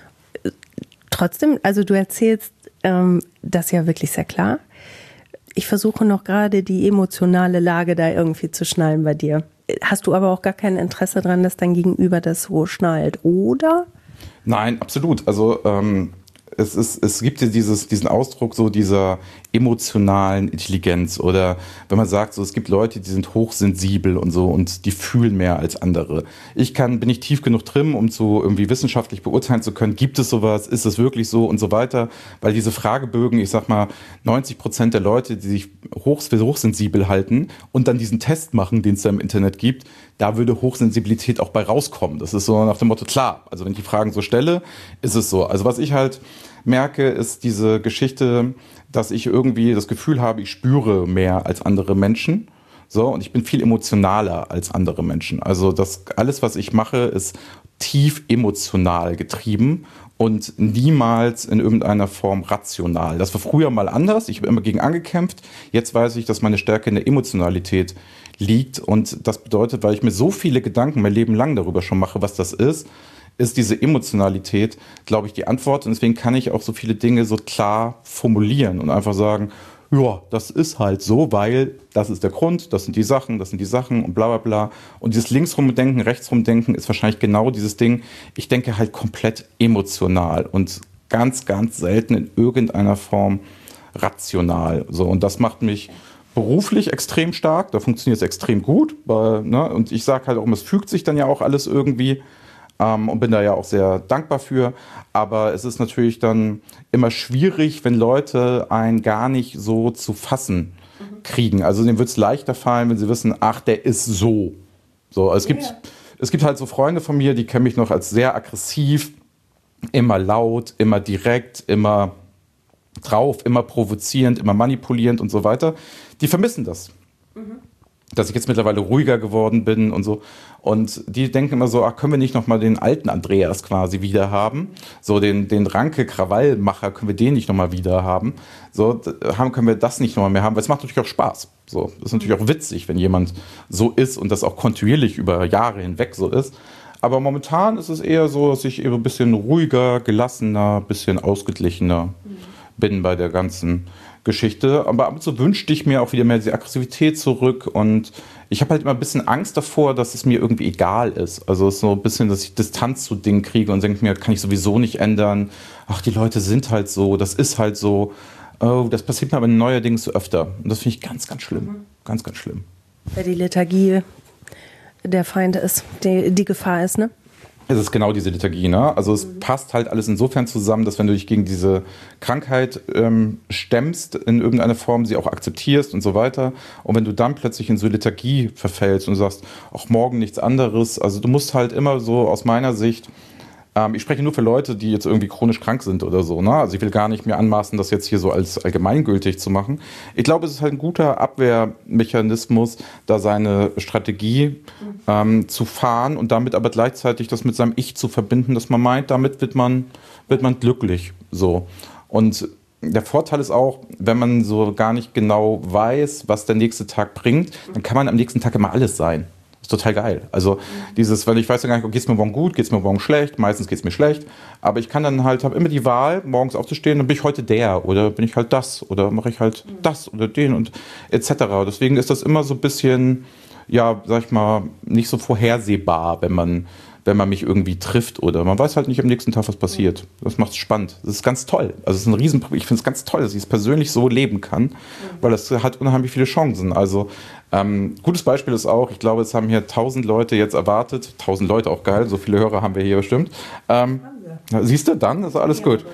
trotzdem, also du erzählst ähm, das ja wirklich sehr klar. Ich versuche noch gerade die emotionale Lage da irgendwie zu schnallen bei dir. Hast du aber auch gar kein Interesse daran, dass dein Gegenüber das so schnallt, oder? Nein, absolut. Also ähm Es, ist, es gibt ja dieses, diesen Ausdruck so dieser emotionalen Intelligenz oder wenn man sagt, so, es gibt Leute, die sind hochsensibel und so und die fühlen mehr als andere. Ich kann, bin ich tief genug drin, um so irgendwie wissenschaftlich beurteilen zu können, gibt es sowas, ist es wirklich so und so weiter, weil diese Fragebögen, ich sag mal, neunzig Prozent der Leute, die sich hoch, für hochsensibel halten und dann diesen Test machen, den es da im Internet gibt, da würde Hochsensibilität auch bei rauskommen. Das ist so nach dem Motto, klar, also wenn ich die Fragen so stelle, ist es so. Also was ich halt merke, ist diese Geschichte, dass ich irgendwie das Gefühl habe, ich spüre mehr als andere Menschen. So, und ich bin viel emotionaler als andere Menschen. Also das alles, was ich mache, ist tief emotional getrieben und niemals in irgendeiner Form rational. Das war früher mal anders. Ich habe immer gegen angekämpft. Jetzt weiß ich, dass meine Stärke in der Emotionalität liegt. Und das bedeutet, weil ich mir so viele Gedanken mein Leben lang darüber schon mache, was das ist, ist diese Emotionalität, glaube ich, die Antwort. Und deswegen kann ich auch so viele Dinge so klar formulieren und einfach sagen, ja, das ist halt so, weil das ist der Grund, das sind die Sachen, das sind die Sachen und bla bla bla. Und dieses Linksrumdenken, Rechtsrumdenken ist wahrscheinlich genau dieses Ding. Ich denke halt komplett emotional und ganz, ganz selten in irgendeiner Form rational. So, und das macht mich beruflich extrem stark, da funktioniert es extrem gut. Weil, ne, und ich sage halt auch, es fügt sich dann ja auch alles irgendwie. ähm, und bin da ja auch sehr dankbar für. Aber es ist natürlich dann immer schwierig, wenn Leute einen gar nicht so zu fassen kriegen. Also denen wird es leichter fallen, wenn sie wissen, ach, der ist so. So, also es gibt, ja. es gibt halt so Freunde von mir, die kennen mich noch als sehr aggressiv, immer laut, immer direkt, immer drauf, immer provozierend, immer manipulierend und so weiter. Die vermissen das. Mhm. Dass ich jetzt mittlerweile ruhiger geworden bin und so. Und die denken immer so, ach, können wir nicht nochmal den alten Andreas quasi wieder haben? So den, den Ranke-Krawallmacher, können wir den nicht nochmal wieder haben? So haben, können wir das nicht nochmal mehr haben? Weil es macht natürlich auch Spaß. So, das ist natürlich auch witzig, wenn jemand so ist und das auch kontinuierlich über Jahre hinweg so ist. Aber momentan ist es eher so, dass ich eben ein bisschen ruhiger, gelassener, ein bisschen ausgeglichener mhm. bin bei der ganzen Geschichte. Aber ab und zu wünschte ich mir auch wieder mehr diese Aggressivität zurück. Und ich habe halt immer ein bisschen Angst davor, dass es mir irgendwie egal ist. Also es ist so ein bisschen, dass ich Distanz zu Dingen kriege und denke mir, kann ich sowieso nicht ändern. Ach, die Leute sind halt so, das ist halt so. Oh, das passiert mir aber neuerdings so öfter. Und das finde ich ganz, ganz schlimm. Mhm. Ganz, ganz schlimm. Weil die Lethargie der Feind ist, die, die Gefahr ist, ne? Es ist genau diese Lethargie, ne? Also es mhm. passt halt alles insofern zusammen, dass wenn du dich gegen diese Krankheit ähm, stemmst, in irgendeiner Form sie auch akzeptierst und so weiter. Und wenn du dann plötzlich in so Lethargie verfällst und sagst, auch morgen nichts anderes. Also du musst halt immer so aus meiner Sicht, ähm, ich spreche nur für Leute, die jetzt irgendwie chronisch krank sind oder so, ne? Also ich will gar nicht mir anmaßen, das jetzt hier so als allgemeingültig zu machen. Ich glaube, es ist halt ein guter Abwehrmechanismus, da seine Strategie ähm, zu fahren und damit aber gleichzeitig das mit seinem Ich zu verbinden, dass man meint, damit wird man, wird man glücklich. So. Und der Vorteil ist auch, wenn man so gar nicht genau weiß, was der nächste Tag bringt, dann kann man am nächsten Tag immer alles sein. Ist total geil. Also dieses, weil ich weiß ja gar nicht, geht es mir morgen gut, geht es mir morgen schlecht, meistens geht es mir schlecht, aber ich kann dann halt, habe immer die Wahl, morgens aufzustehen, dann bin ich heute der oder bin ich halt das oder mache ich halt das oder den und et cetera. Deswegen ist das immer so ein bisschen, ja, sag ich mal, nicht so vorhersehbar, wenn man, wenn man mich irgendwie trifft oder man weiß halt nicht am nächsten Tag, was passiert. Das macht es spannend. Das ist ganz toll. Also es ist ein Riesen, ich finde es ganz toll, dass ich es persönlich so leben kann, weil das hat unheimlich viele Chancen. Also ähm, gutes Beispiel ist auch, ich glaube, es haben hier tausend Leute jetzt erwartet, tausend Leute auch geil, so viele Hörer haben wir hier bestimmt. Ähm, siehst du, dann ist alles gut.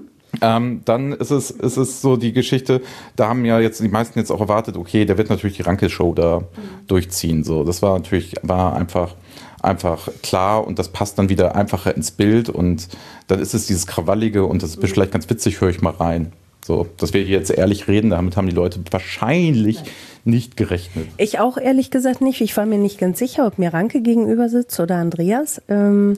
Ähm, dann ist es, ist es so die Geschichte, da haben ja jetzt die meisten jetzt auch erwartet, okay, der wird natürlich die Ranke-Show da mhm. durchziehen. So, das war natürlich, war einfach, einfach klar und das passt dann wieder einfacher ins Bild und dann ist es dieses Krawallige und das ist mhm. vielleicht ganz witzig, höre ich mal rein. So, dass wir hier jetzt ehrlich reden, damit haben die Leute wahrscheinlich Nein. nicht gerechnet. Ich auch ehrlich gesagt nicht. Ich war mir nicht ganz sicher, ob mir Ranke gegenüber sitzt oder Andreas. Ähm,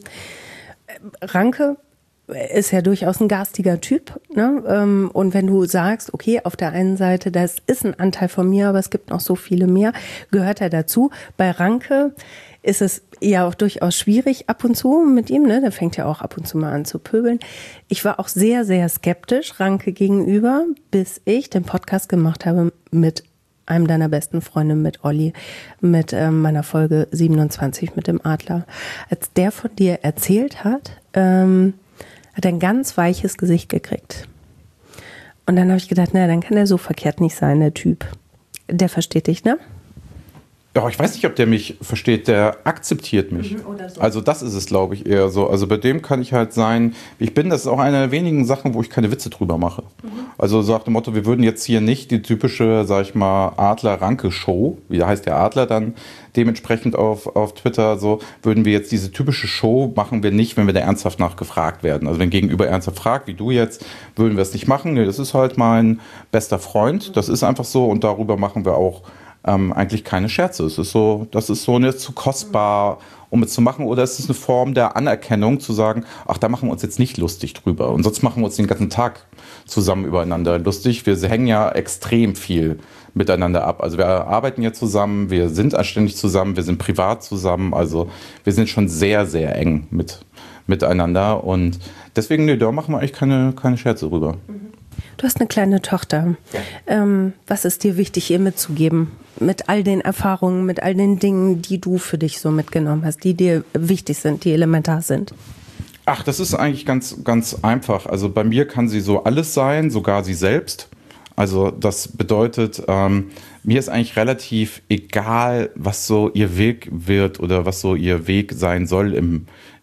Ranke ist ja durchaus ein garstiger Typ, ne? Und wenn du sagst, okay, auf der einen Seite, das ist ein Anteil von mir, aber es gibt noch so viele mehr, gehört er dazu. Bei Ranke ist es ja auch durchaus schwierig ab und zu mit ihm, ne? Der fängt ja auch ab und zu mal an zu pöbeln. Ich war auch sehr, sehr skeptisch Ranke gegenüber, bis ich den Podcast gemacht habe mit einem deiner besten Freunde, mit Olli, mit ähm, meiner Folge siebenundzwanzig mit dem Adler. Als der von dir erzählt hat, ähm, hat er ein ganz weiches Gesicht gekriegt. Und dann habe ich gedacht, naja, dann kann er so verkehrt nicht sein, der Typ. Der versteht dich, ne? Ja, ich weiß nicht, ob der mich versteht, der akzeptiert mich. Mhm, oder so. Also das ist es, glaube ich, eher so. Also bei dem kann ich halt sein, wie ich bin. Das ist auch eine der wenigen Sachen, wo ich keine Witze drüber mache. Mhm. Also so nach dem Motto, wir würden jetzt hier nicht die typische, sag ich mal, Adler-Ranke-Show, wie heißt der Adler dann dementsprechend auf, auf Twitter, so würden wir jetzt diese typische Show machen wir nicht, wenn wir da ernsthaft nachgefragt werden. Also wenn Gegenüber ernsthaft fragt, wie du jetzt, würden wir es nicht machen. Nee, das ist halt mein bester Freund. Das ist einfach so und darüber machen wir auch Ähm, eigentlich keine Scherze. Es ist so, das ist so nicht zu kostbar, um es zu machen, oder es ist eine Form der Anerkennung, zu sagen, ach, da machen wir uns jetzt nicht lustig drüber. Und sonst machen wir uns den ganzen Tag zusammen übereinander lustig. Wir hängen ja extrem viel miteinander ab. Also wir arbeiten ja zusammen, wir sind anständig zusammen, wir sind privat zusammen. Also wir sind schon sehr, sehr eng mit, miteinander. Und deswegen, nee, da machen wir eigentlich keine, keine Scherze drüber. Du hast eine kleine Tochter. Ja. Ähm, was ist dir wichtig, ihr mitzugeben? Mit all den Erfahrungen, mit all den Dingen, die du für dich so mitgenommen hast, die dir wichtig sind, die elementar sind? Ach, das ist eigentlich ganz, ganz einfach. Also bei mir kann sie so alles sein, sogar sie selbst. Also das bedeutet, ähm, mir ist eigentlich relativ egal, was so ihr Weg wird oder was so ihr Weg sein soll im,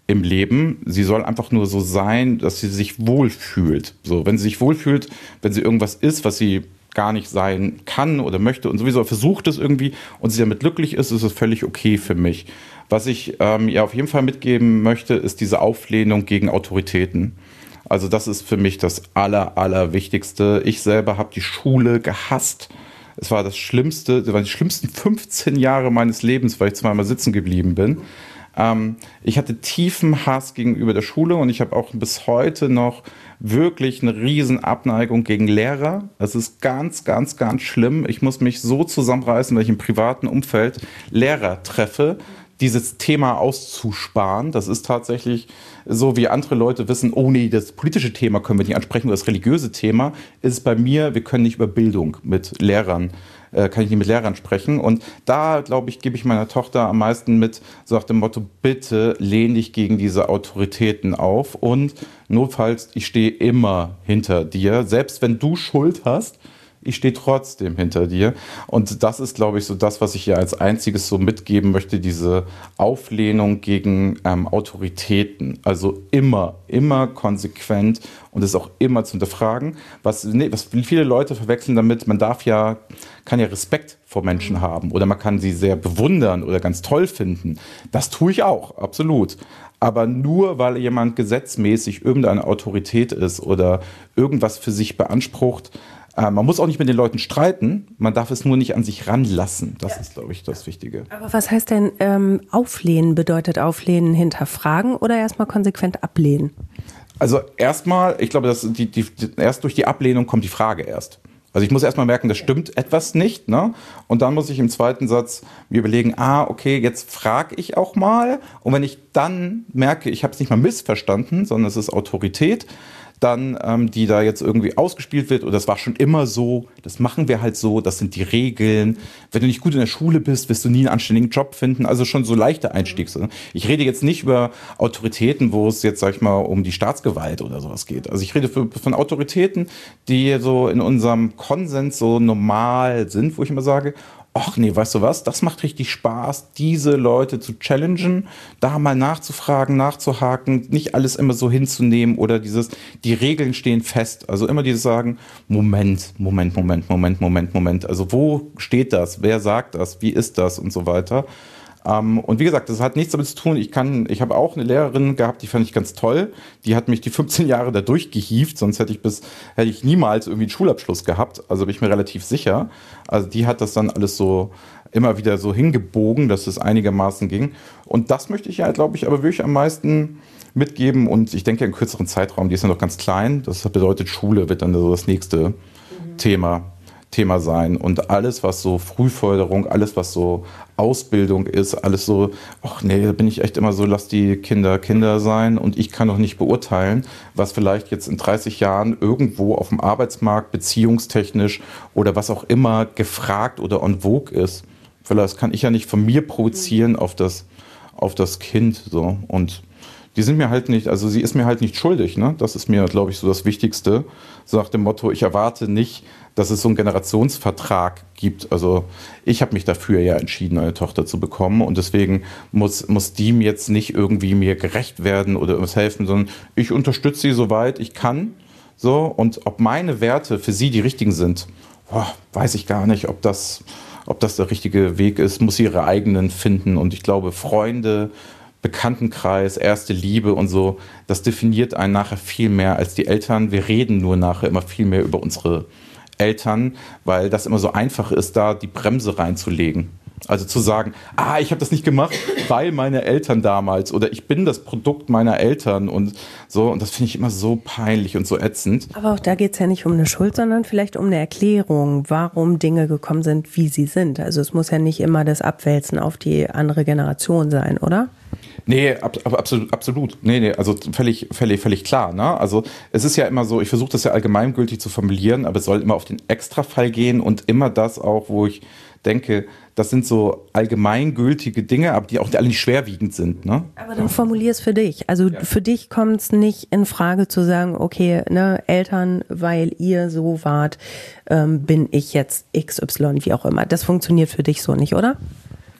im Leben. Sie soll einfach nur so sein, dass sie sich wohlfühlt. So, wenn sie sich wohlfühlt, wenn sie irgendwas ist, was sie gar nicht sein kann oder möchte und sowieso versucht es irgendwie und sie damit glücklich ist, ist es völlig okay für mich. Was ich ähm, ihr auf jeden Fall mitgeben möchte, ist diese Auflehnung gegen Autoritäten. Also das ist für mich das Aller, Allerwichtigste. Ich selber habe die Schule gehasst. Es war das Schlimmste, das waren die schlimmsten fünfzehn Jahre meines Lebens, weil ich zweimal sitzen geblieben bin. Ähm, ich hatte tiefen Hass gegenüber der Schule und ich habe auch bis heute noch wirklich eine riesen Abneigung gegen Lehrer. Das ist ganz, ganz, ganz schlimm. Ich muss mich so zusammenreißen, wenn ich im privaten Umfeld Lehrer treffe, dieses Thema auszusparen. Das ist tatsächlich so, wie andere Leute wissen, oh nee, das politische Thema können wir nicht ansprechen oder das religiöse Thema, ist es bei mir, wir können nicht über Bildung mit Lehrern, äh, kann ich nicht mit Lehrern sprechen. Und da, glaube ich, gebe ich meiner Tochter am meisten mit, so nach dem Motto, bitte lehn dich gegen diese Autoritäten auf und notfalls, ich stehe immer hinter dir, selbst wenn du Schuld hast, ich stehe trotzdem hinter dir. Und das ist, glaube ich, so das, was ich hier als einziges so mitgeben möchte, diese Auflehnung gegen ähm, Autoritäten. Also immer, immer konsequent und es auch immer zu hinterfragen. Was, nee, was viele Leute verwechseln damit, man darf ja, kann ja Respekt vor Menschen haben oder man kann sie sehr bewundern oder ganz toll finden. Das tue ich auch, absolut. Aber nur, weil jemand gesetzmäßig irgendeine Autorität ist oder irgendwas für sich beansprucht, man muss auch nicht mit den Leuten streiten, man darf es nur nicht an sich ranlassen. Das ist, glaube ich, das Wichtige. Aber was heißt denn ähm, auflehnen? Bedeutet auflehnen hinterfragen oder erstmal konsequent ablehnen? Also erstmal, ich glaube, dass die, die, erst durch die Ablehnung kommt die Frage erst. Also ich muss erstmal merken, das stimmt etwas nicht, ne? Und dann muss ich im zweiten Satz mir überlegen, ah, okay, jetzt frage ich auch mal. Und wenn ich dann merke, ich habe es nicht mal missverstanden, sondern es ist Autorität, dann, ähm, die da jetzt irgendwie ausgespielt wird, oder das war schon immer so, das machen wir halt so, das sind die Regeln. Wenn du nicht gut in der Schule bist, wirst du nie einen anständigen Job finden. Also schon so leichter Einstieg. Ich rede jetzt nicht über Autoritäten, wo es jetzt, sag ich mal, um die Staatsgewalt oder sowas geht. Also ich rede für, von Autoritäten, die so in unserem Konsens so normal sind, wo ich immer sage, ach nee, weißt du was, das macht richtig Spaß, diese Leute zu challengen, da mal nachzufragen, nachzuhaken, nicht alles immer so hinzunehmen oder dieses, die Regeln stehen fest. Also immer dieses sagen, Moment, Moment, Moment, Moment, Moment, Moment. Also wo steht das? Wer sagt das? Wie ist das? Und so weiter. Um, und wie gesagt, das hat nichts damit zu tun. Ich kann, ich habe auch eine Lehrerin gehabt, die fand ich ganz toll. Die hat mich die fünfzehn Jahre da durchgehievt, sonst hätte ich bis, hätte ich niemals irgendwie einen Schulabschluss gehabt. Also bin ich mir relativ sicher. Also die hat das dann alles so immer wieder so hingebogen, dass es einigermaßen ging. Und das möchte ich ja, glaube ich, aber wirklich am meisten mitgeben. Und ich denke, im kürzeren Zeitraum, die ist ja noch ganz klein. Das bedeutet, Schule wird dann so das nächste mhm. Thema. Thema sein und alles, was so Frühförderung, alles, was so Ausbildung ist, alles so, ach nee, da bin ich echt immer so, lass die Kinder Kinder sein und ich kann doch nicht beurteilen, was vielleicht jetzt in dreißig Jahren irgendwo auf dem Arbeitsmarkt beziehungstechnisch oder was auch immer gefragt oder en vogue ist. Vielleicht kann ich ja nicht von mir projizieren auf das, auf das Kind, so. Und die sind mir halt nicht, also sie ist mir halt nicht schuldig, ne? Das ist mir, glaube ich, so das Wichtigste. So nach dem Motto, ich erwarte nicht, dass es so einen Generationsvertrag gibt. Also ich habe mich dafür ja entschieden, eine Tochter zu bekommen und deswegen muss, muss die jetzt nicht irgendwie mir gerecht werden oder irgendwas helfen, sondern ich unterstütze sie soweit ich kann. So, und ob meine Werte für sie die richtigen sind, boah, weiß ich gar nicht, ob das, ob das der richtige Weg ist, muss sie ihre eigenen finden. Und ich glaube, Freunde, Bekanntenkreis, erste Liebe und so, das definiert einen nachher viel mehr als die Eltern. Wir reden nur nachher immer viel mehr über unsere Eltern, weil das immer so einfach ist, da die Bremse reinzulegen. Also zu sagen, ah, ich habe das nicht gemacht, weil meine Eltern damals oder ich bin das Produkt meiner Eltern und so. Und das finde ich immer so peinlich und so ätzend. Aber auch da geht es ja nicht um eine Schuld, sondern vielleicht um eine Erklärung, warum Dinge gekommen sind, wie sie sind. Also es muss ja nicht immer das Abwälzen auf die andere Generation sein, oder? Nee, ab, ab, absolut, absolut. Nee, nee, also völlig, völlig, völlig klar, ne? Also es ist ja immer so, ich versuche das ja allgemeingültig zu formulieren, aber es soll immer auf den Extrafall gehen und immer das auch, wo ich denke, das sind so allgemeingültige Dinge, aber die auch alle nicht schwerwiegend sind, ne? Aber dann formulier es für dich. Also ja. Für dich kommt es nicht in Frage zu sagen, okay, ne, Eltern, weil ihr so wart, ähm, bin ich jetzt X Y, wie auch immer. Das funktioniert für dich so nicht, oder?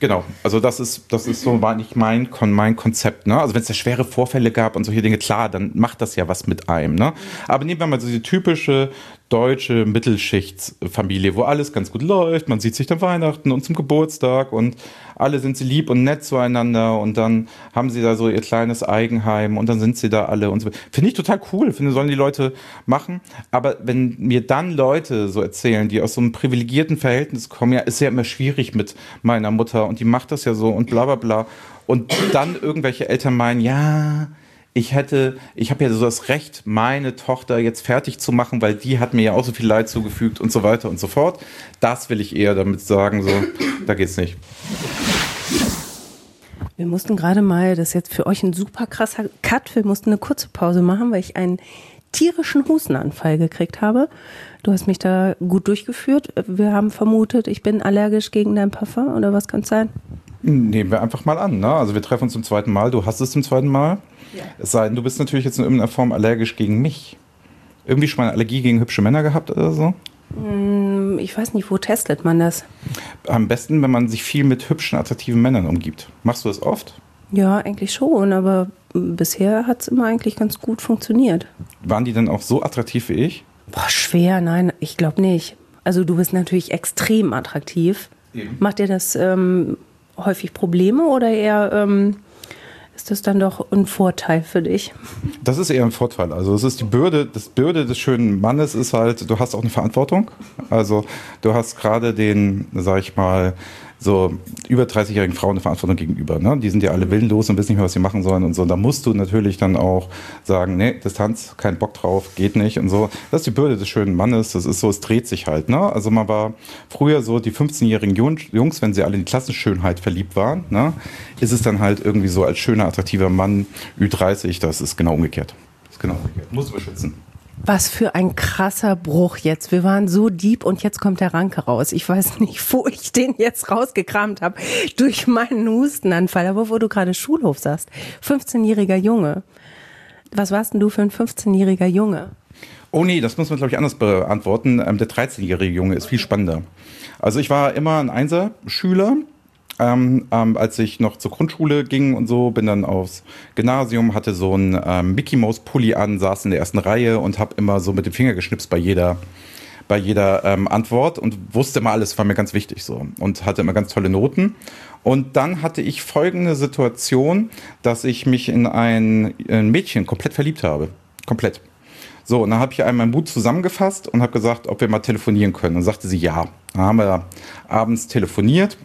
Genau, also das ist, das ist so war nicht mein, mein Konzept. Ne? Also wenn es da schwere Vorfälle gab und solche Dinge, klar, dann macht das ja was mit einem. Ne? Aber nehmen wir mal so diese typische deutsche Mittelschichtsfamilie, wo alles ganz gut läuft, man sieht sich dann Weihnachten und zum Geburtstag und alle sind sie lieb und nett zueinander und dann haben sie da so ihr kleines Eigenheim und dann sind sie da alle und so. Finde ich total cool, finde, sollen die Leute machen. Aber wenn mir dann Leute so erzählen, die aus so einem privilegierten Verhältnis kommen, ja, ist ja immer schwierig mit meiner Mutter und die macht das ja so und bla bla bla. Und dann irgendwelche Eltern meinen, ja, ich hätte, ich habe ja so das Recht, meine Tochter jetzt fertig zu machen, weil die hat mir ja auch so viel Leid zugefügt und so weiter und so fort. Das will ich eher damit sagen, so, da geht's nicht. Wir mussten gerade mal, das ist jetzt für euch ein super krasser Cut, wir mussten eine kurze Pause machen, weil ich einen tierischen Hustenanfall gekriegt habe. Du hast mich da gut durchgeführt. Wir haben vermutet, ich bin allergisch gegen dein Parfum oder was kann es sein? Nehmen wir einfach mal an, ne? Also wir treffen uns zum zweiten Mal, du hast es zum zweiten Mal. Ja. Es sei denn, du bist natürlich jetzt in irgendeiner Form allergisch gegen mich. Irgendwie schon mal eine Allergie gegen hübsche Männer gehabt oder so? Ich weiß nicht, wo testet man das? Am besten, wenn man sich viel mit hübschen, attraktiven Männern umgibt. Machst du das oft? Ja, eigentlich schon, aber bisher hat es immer eigentlich ganz gut funktioniert. Waren die denn auch so attraktiv wie ich? Boah, schwer, nein, ich glaube nicht. Also du bist natürlich extrem attraktiv. Eben. Macht dir das ähm, häufig Probleme oder eher ähm, ist das dann doch ein Vorteil für dich? Das ist eher ein Vorteil. Also es ist die Bürde, das Bürde des schönen Mannes ist halt, du hast auch eine Verantwortung. Also du hast gerade den, sag ich mal, so über dreißigjährigen Frauen eine Verantwortung gegenüber. Ne? Die sind ja alle willenlos und wissen nicht mehr, was sie machen sollen und so. Und da musst du natürlich dann auch sagen, nee, Distanz, kein Bock drauf, geht nicht und so. Das ist die Bürde des schönen Mannes. Das ist so, es dreht sich halt. Ne? Also man war früher so, die fünfzehnjährigen Jungs, wenn sie alle in die Klassenschönheit verliebt waren, ne? Ist es dann halt irgendwie so als schöner, attraktiver Mann, Ü dreißig, das ist genau umgekehrt. Das ist genau umgekehrt. Musst du beschützen. Was für ein krasser Bruch jetzt. Wir waren so deep und jetzt kommt der Ranke raus. Ich weiß nicht, wo ich den jetzt rausgekramt habe durch meinen Hustenanfall. Aber wo du gerade Schulhof sagst, fünfzehnjähriger Junge. Was warst denn du für ein fünfzehnjähriger Junge? Oh nee, das muss man, glaube ich, anders beantworten. Der dreizehnjährige Junge ist viel spannender. Also ich war immer ein Einser-Schüler. Ähm, ähm, als ich noch zur Grundschule ging und so, bin dann aufs Gymnasium, hatte so einen ähm, Mickey-Maus-Pulli an, saß in der ersten Reihe und habe immer so mit dem Finger geschnipst bei jeder, bei jeder ähm, Antwort und wusste immer alles, war mir ganz wichtig so und hatte immer ganz tolle Noten. Und dann hatte ich folgende Situation, dass ich mich in ein, ein Mädchen komplett verliebt habe. Komplett. So, und dann habe ich einmal meinen Mut zusammengefasst und habe gesagt, ob wir mal telefonieren können. Und sagte sie ja. Dann haben wir abends telefoniert.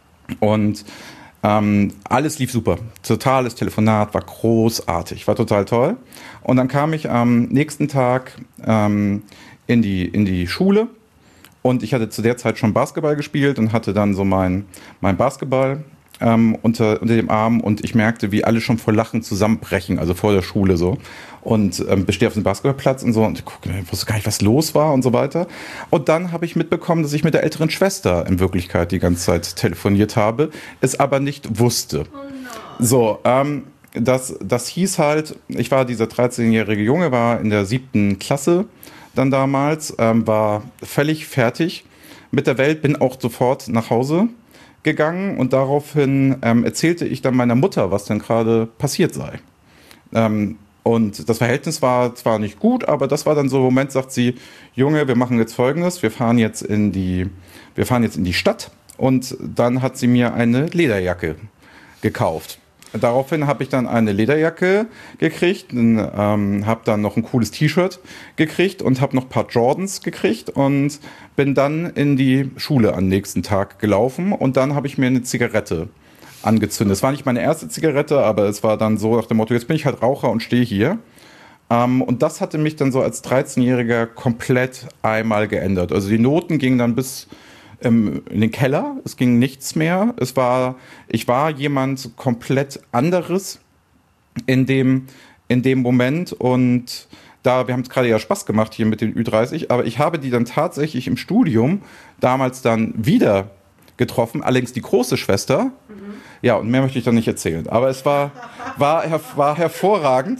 Und ähm, alles lief super. Totales Telefonat, war großartig, war total toll. Und dann kam ich am nächsten Tag ähm, in die, in die Schule und ich hatte zu der Zeit schon Basketball gespielt und hatte dann so mein, mein Basketball ähm, unter, unter dem Arm und ich merkte, wie alle schon vor Lachen zusammenbrechen, also vor der Schule so. Und ähm, bestehe auf dem Basketballplatz und so und ich gucke, ich wusste gar nicht, was los war und so weiter. Und dann habe ich mitbekommen, dass ich mit der älteren Schwester in Wirklichkeit die ganze Zeit telefoniert habe, es aber nicht wusste. Oh no. So, ähm, das, das hieß halt, ich war dieser dreizehnjährige Junge, war in der siebten Klasse dann damals, ähm, war völlig fertig mit der Welt, bin auch sofort nach Hause gegangen und daraufhin ähm, erzählte ich dann meiner Mutter, was denn gerade passiert sei. Ähm, Und das Verhältnis war zwar nicht gut, aber das war dann so ein Moment, sagt sie, Junge, wir machen jetzt Folgendes, wir fahren jetzt in die, wir fahren jetzt in die Stadt und dann hat sie mir eine Lederjacke gekauft. Daraufhin habe ich dann eine Lederjacke gekriegt, ähm, habe dann noch ein cooles T-Shirt gekriegt und habe noch ein paar Jordans gekriegt und bin dann in die Schule am nächsten Tag gelaufen und dann habe ich mir eine Zigarette angezündet. Es war nicht meine erste Zigarette, aber es war dann so nach dem Motto, jetzt bin ich halt Raucher und stehe hier. Ähm, und das hatte mich dann so als dreizehnjähriger komplett einmal geändert. Also die Noten gingen dann bis ähm, in den Keller, es ging nichts mehr. Es war, ich war jemand komplett anderes in dem, in dem Moment und da, wir haben es gerade ja Spaß gemacht hier mit den Ü dreißig, aber ich habe die dann tatsächlich im Studium damals dann wieder getroffen, allerdings die große Schwester. Mhm. Ja, und mehr möchte ich dann nicht erzählen. Aber es war, war, war hervorragend.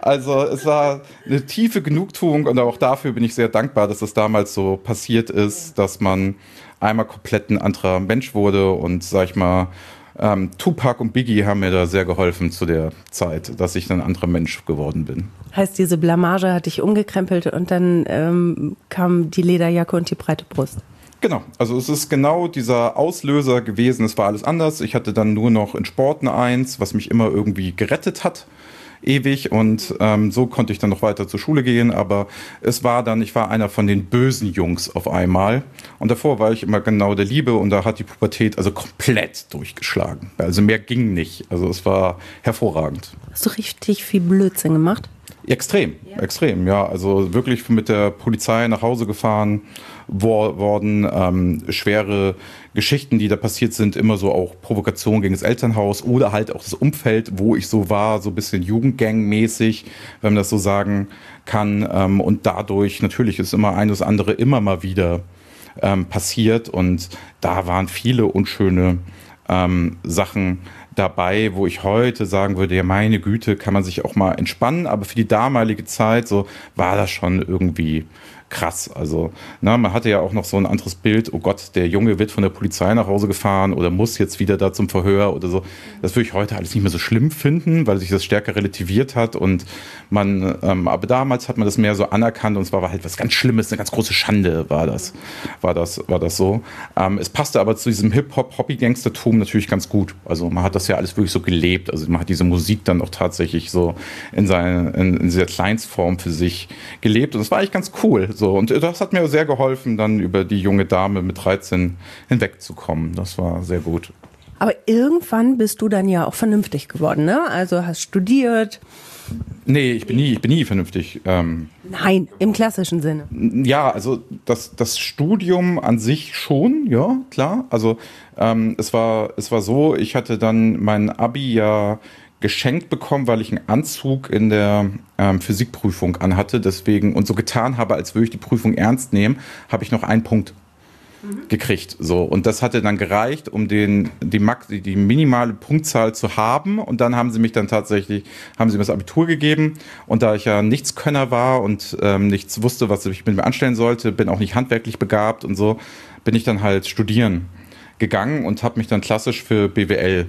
Also es war eine tiefe Genugtuung und auch dafür bin ich sehr dankbar, dass es damals so passiert ist, dass man einmal komplett ein anderer Mensch wurde und sag ich mal, ähm, Tupac und Biggie haben mir da sehr geholfen zu der Zeit, dass ich ein anderer Mensch geworden bin. Heißt, diese Blamage hat dich umgekrempelt und dann ähm, kam die Lederjacke und die breite Brust? Genau, also es ist genau dieser Auslöser gewesen, es war alles anders. Ich hatte dann nur noch in Sport eine Eins, was mich immer irgendwie gerettet hat, ewig. Und ähm, so konnte ich dann noch weiter zur Schule gehen. Aber es war dann, ich war einer von den bösen Jungs auf einmal. Und davor war ich immer genau der Liebe und da hat die Pubertät also komplett durchgeschlagen. Also mehr ging nicht. Also es war hervorragend. Hast du richtig viel Blödsinn gemacht? Extrem, ja. extrem, ja. Also wirklich mit der Polizei nach Hause gefahren wo, worden, ähm, schwere Geschichten, die da passiert sind, immer so auch Provokationen gegen das Elternhaus oder halt auch das Umfeld, wo ich so war, so ein bisschen Jugendgang-mäßig, wenn man das so sagen kann. Ähm, und dadurch natürlich ist immer ein oder das andere immer mal wieder ähm, passiert und da waren viele unschöne ähm, Sachen dabei, wo ich heute sagen würde, ja meine Güte, kann man sich auch mal entspannen, aber für die damalige Zeit so war das schon irgendwie krass. Also na, man hatte ja auch noch so ein anderes Bild, oh Gott, der Junge wird von der Polizei nach Hause gefahren oder muss jetzt wieder da zum Verhör oder so. Das würde ich heute alles nicht mehr so schlimm finden, weil sich das stärker relativiert hat und man, ähm, aber damals hat man das mehr so anerkannt und es war halt was ganz Schlimmes, eine ganz große Schande war das, war das, war das so. Ähm, es passte aber zu diesem Hip-Hop-Hobby-Gangstertum natürlich ganz gut. Also man hat das ja alles wirklich so gelebt. Also man hat diese Musik dann auch tatsächlich so in, seine, in, in dieser Kleinstform für sich gelebt und das war eigentlich ganz cool. So, und das hat mir sehr geholfen, dann über die junge Dame mit dreizehn hinwegzukommen. Das war sehr gut. Aber irgendwann bist du dann ja auch vernünftig geworden, ne? Also hast studiert. Nee, ich bin nie, ich bin nie vernünftig. Ähm, Nein, im klassischen Sinne. Ja, also das, das Studium an sich schon, ja, klar. Also ähm, es war, es war so, ich hatte dann mein Abi ja geschenkt bekommen, weil ich einen Anzug in der ähm, Physikprüfung anhatte, deswegen und so getan habe, als würde ich die Prüfung ernst nehmen, habe ich noch einen Punkt mhm. gekriegt. So und das hatte dann gereicht, um den die Max, die minimale Punktzahl zu haben und dann haben sie mich dann tatsächlich haben sie mir das Abitur gegeben und da ich ja Nichtskönner war und ähm, nichts wusste, was ich mit mir anstellen sollte, bin auch nicht handwerklich begabt und so, bin ich dann halt studieren gegangen und habe mich dann klassisch für B W L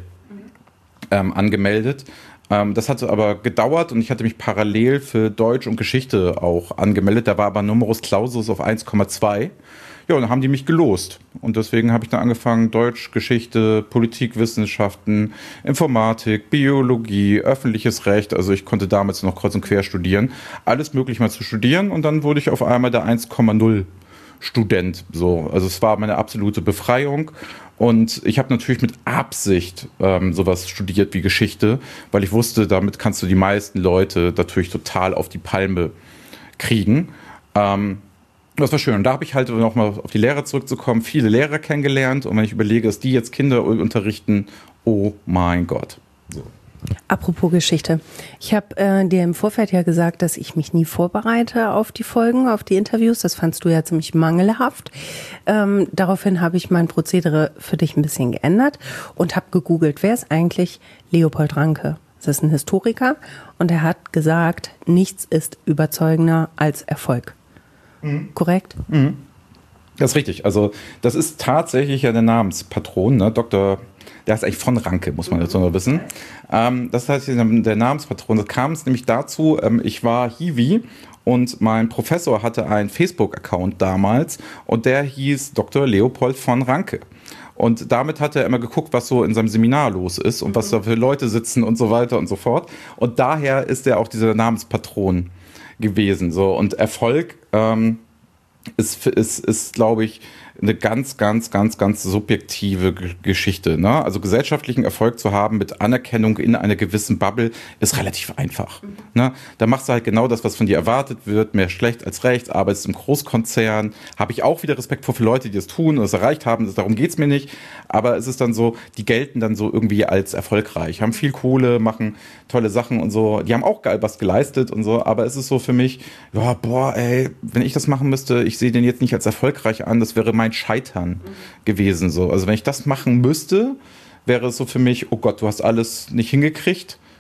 Ähm, angemeldet. Ähm, das hatte aber gedauert und ich hatte mich parallel für Deutsch und Geschichte auch angemeldet. Da war aber Numerus Clausus auf eins Komma zwei. Ja, und dann haben die mich gelost. Und deswegen habe ich dann angefangen, Deutsch, Geschichte, Politikwissenschaften, Informatik, Biologie, öffentliches Recht. Also ich konnte damals noch kreuz und quer studieren. Alles möglich mal zu studieren und dann wurde ich auf einmal der eins Komma null Student. So. Also es war meine absolute Befreiung. Und ich habe natürlich mit Absicht ähm, sowas studiert wie Geschichte, weil ich wusste, damit kannst du die meisten Leute natürlich total auf die Palme kriegen. Ähm, das war schön. Und da habe ich halt noch mal auf die Lehrer zurückzukommen, viele Lehrer kennengelernt. Und wenn ich überlege, dass die jetzt Kinder unterrichten, oh mein Gott. So. Apropos Geschichte. Ich habe äh, dir im Vorfeld ja gesagt, dass ich mich nie vorbereite auf die Folgen, auf die Interviews. Das fandst du ja ziemlich mangelhaft. Ähm, daraufhin habe ich mein Prozedere für dich ein bisschen geändert und habe gegoogelt, wer ist eigentlich Leopold Ranke? Das ist ein Historiker und er hat gesagt, nichts ist überzeugender als Erfolg. Mhm. Korrekt? Mhm. Das ist richtig. Also das ist tatsächlich ja der Namenspatron, ne? Doktor Der ist eigentlich von Ranke, muss man dazu noch wissen. Ähm, das heißt, der Namenspatron, da kam es nämlich dazu, ähm, ich war Hiwi und mein Professor hatte einen Facebook-Account damals und der hieß Doktor Leopold von Ranke. Und damit hat er immer geguckt, was so in seinem Seminar los ist und was da für Leute sitzen und so weiter und so fort. Und daher ist er auch dieser Namenspatron gewesen. So. Und Erfolg ähm, ist, ist, ist glaube ich, eine ganz, ganz, ganz, ganz subjektive G- Geschichte. Ne? Also gesellschaftlichen Erfolg zu haben mit Anerkennung in einer gewissen Bubble ist relativ einfach. Mhm. Ne? Da machst du halt genau das, was von dir erwartet wird, mehr schlecht als recht, arbeitest im Großkonzern. Habe ich auch wieder Respekt vor für Leute, die das tun und es erreicht haben. Das, darum geht's mir nicht. Aber es ist dann so, die gelten dann so irgendwie als erfolgreich, haben viel Kohle, machen tolle Sachen und so. Die haben auch geil was geleistet und so. Aber es ist so für mich, ja, boah, ey, wenn ich das machen müsste, ich sehe den jetzt nicht als erfolgreich an. Das wäre mein Scheitern mhm. gewesen. So. Also wenn ich das machen müsste, wäre es so für mich, oh Gott, du hast alles nicht hingekriegt.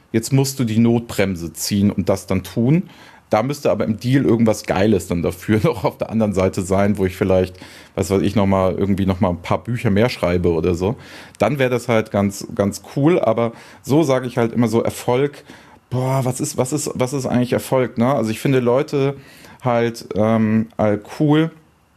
jetzt musst du die Notbremse ziehen und das dann tun. Da müsste aber im Deal irgendwas Geiles dann dafür noch auf der anderen Seite sein, wo ich vielleicht, was weiß ich, nochmal irgendwie nochmal ein paar Bücher mehr schreibe oder so. Dann wäre das halt ganz, ganz cool. Aber so sage ich halt immer so, Erfolg, boah, was ist, was ist, was ist eigentlich Erfolg, ne? Also ich finde Leute halt ähm, halt cool,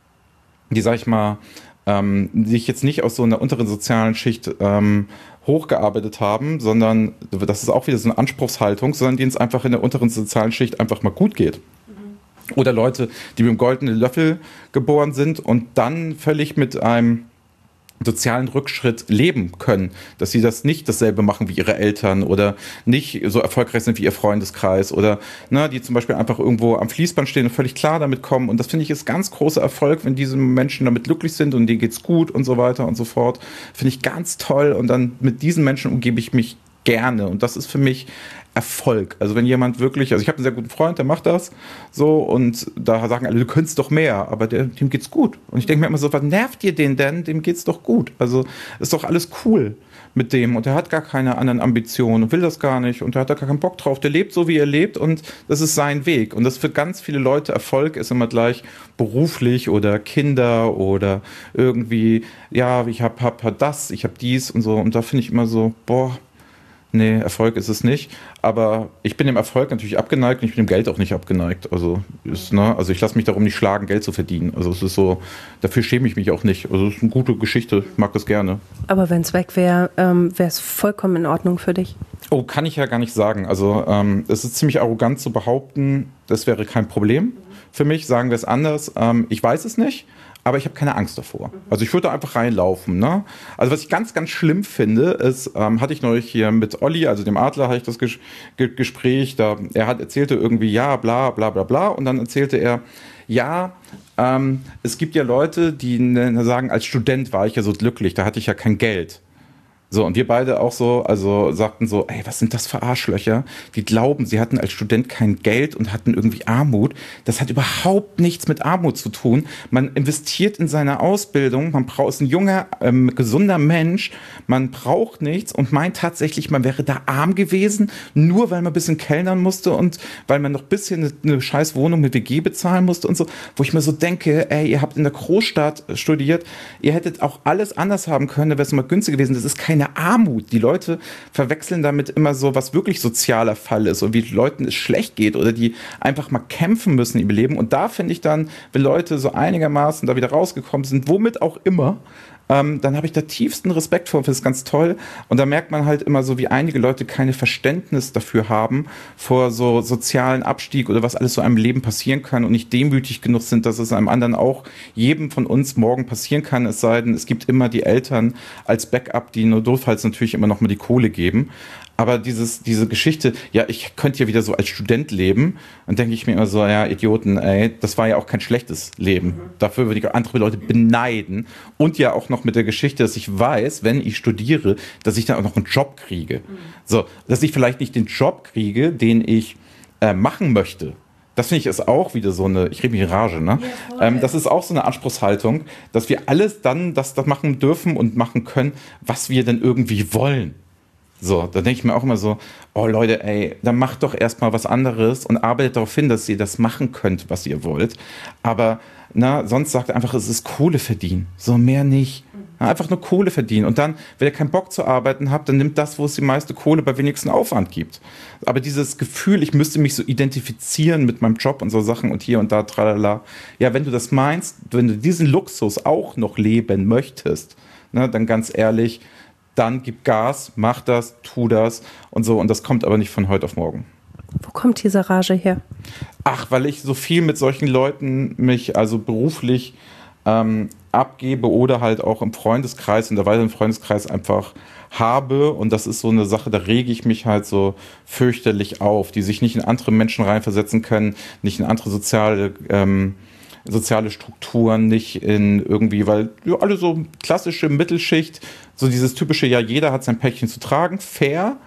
die, sag ich mal, ähm, die sich jetzt nicht aus so einer unteren sozialen Schicht ähm, hochgearbeitet haben, sondern das ist auch wieder so eine Anspruchshaltung, sondern denen es einfach in der unteren sozialen Schicht einfach mal gut geht. Mhm. Oder Leute, die mit dem goldenen Löffel geboren sind und dann völlig mit einem sozialen Rückschritt leben können, dass sie das nicht dasselbe machen wie ihre Eltern oder nicht so erfolgreich sind wie ihr Freundeskreis oder ne, die zum Beispiel einfach irgendwo am Fließband stehen und völlig klar damit kommen. Und das finde ich ist ganz großer Erfolg, wenn diese Menschen damit glücklich sind und denen geht's gut und so weiter und so fort. Finde ich ganz toll und dann mit diesen Menschen umgebe ich mich gerne und das ist für mich Erfolg. Also wenn jemand wirklich, also ich habe einen sehr guten Freund, der macht das so und da sagen alle, du könntest doch mehr, aber der, dem geht's gut. Und ich denke mir immer so, was nervt ihr den denn? Dem geht's doch gut. Also ist doch alles cool mit dem und der hat gar keine anderen Ambitionen und will das gar nicht und der hat da gar keinen Bock drauf. Der lebt so, wie er lebt und das ist sein Weg. Und das für ganz viele Leute Erfolg ist immer gleich beruflich oder Kinder oder irgendwie, ja, ich hab, hab, hab das, ich hab dies und so und da finde ich immer so, boah, nee, Erfolg ist es nicht. Aber ich bin dem Erfolg natürlich abgeneigt und ich bin dem Geld auch nicht abgeneigt. Also, ist, ne, also ich lasse mich darum nicht schlagen, Geld zu verdienen. Also es ist so, dafür schäme ich mich auch nicht. Also es ist eine gute Geschichte, ich mag das gerne. Aber wenn es weg wäre, ähm, wäre es vollkommen in Ordnung für dich? Oh, kann ich ja gar nicht sagen. Also ähm, es ist ziemlich arrogant zu behaupten, das wäre kein Problem für mich. Sagen wir es anders. Ähm, ich weiß es nicht. Aber ich habe keine Angst davor. Also ich würde da einfach reinlaufen. Ne? Also was ich ganz, ganz schlimm finde, ist, ähm, hatte ich neulich hier mit Olli, also dem Adler, hatte ich das Ges- Ge- Gespräch, da er hat erzählte irgendwie, ja, bla, bla, bla, bla. Und dann erzählte er, ja, ähm, es gibt ja Leute, die ne, sagen, als Student war ich ja so glücklich, da hatte ich ja kein Geld. So, und wir beide auch so, also sagten so, ey, was sind das für Arschlöcher? Die glauben, sie hatten als Student kein Geld und hatten irgendwie Armut. Das hat überhaupt nichts mit Armut zu tun. Man investiert in seine Ausbildung, man braucht, ist ein junger, ähm, gesunder Mensch, man braucht nichts und meint tatsächlich, man wäre da arm gewesen, nur weil man ein bisschen kellnern musste und weil man noch ein bisschen eine, eine scheiß Wohnung mit W G bezahlen musste und so, wo ich mir so denke, ey, ihr habt in der Großstadt studiert, ihr hättet auch alles anders haben können, da wäre es mal günstiger gewesen. Das ist keine Armut. Die Leute verwechseln damit immer so, was wirklich sozialer Fall ist und wie Leuten es schlecht geht oder die einfach mal kämpfen müssen im Leben. Und da finde ich dann, wenn Leute so einigermaßen da wieder rausgekommen sind, womit auch immer, ähm, dann habe ich da tiefsten Respekt vor, finde es ganz toll. Und da merkt man halt immer so, wie einige Leute keine Verständnis dafür haben, vor so sozialen Abstieg oder was alles so einem Leben passieren kann und nicht demütig genug sind, dass es einem anderen auch, jedem von uns morgen passieren kann, es sei denn, es gibt immer die Eltern als Backup, die nur notfalls natürlich immer noch mal die Kohle geben. Aber dieses, diese Geschichte, ja, ich könnte ja wieder so als Student leben, dann denke ich mir immer so, ja, Idioten, ey, das war ja auch kein schlechtes Leben. Mhm. Dafür würde ich andere Leute beneiden. Und ja auch noch mit der Geschichte, dass ich weiß, wenn ich studiere, dass ich dann auch noch einen Job kriege. Mhm. So, dass ich vielleicht nicht den Job kriege, den ich äh, machen möchte. Das finde ich ist auch wieder so eine, ich rede mich in Rage, ne? Ja, ähm, das ist auch so eine Anspruchshaltung, dass wir alles dann das, das machen dürfen und machen können, was wir denn irgendwie wollen. So, da denke ich mir auch immer so, oh Leute, ey, dann macht doch erstmal was anderes und arbeitet darauf hin, dass ihr das machen könnt, was ihr wollt. Aber na, sonst sagt einfach, es ist Kohle verdienen. So, mehr nicht. Einfach nur Kohle verdienen. Und dann, wenn ihr keinen Bock zu arbeiten habt, dann nimmt das, wo es die meiste Kohle bei wenigsten Aufwand gibt. Aber dieses Gefühl, ich müsste mich so identifizieren mit meinem Job und so Sachen und hier und da, tralala. Ja, wenn du das meinst, wenn du diesen Luxus auch noch leben möchtest, ne, dann ganz ehrlich, dann gib Gas, mach das, tu das und so. Und das kommt aber nicht von heute auf morgen. Wo kommt diese Rage her? Ach, weil ich so viel mit solchen Leuten mich also beruflich ähm, abgebe oder halt auch im Freundeskreis, in der weiteren Freundeskreis einfach habe. Und das ist so eine Sache, da rege ich mich halt so fürchterlich auf, die sich nicht in andere Menschen reinversetzen können, nicht in andere soziale ähm, soziale Strukturen, nicht in irgendwie, weil ja, alle so klassische Mittelschicht, so dieses typische, ja, jeder hat sein Päckchen zu tragen, fair,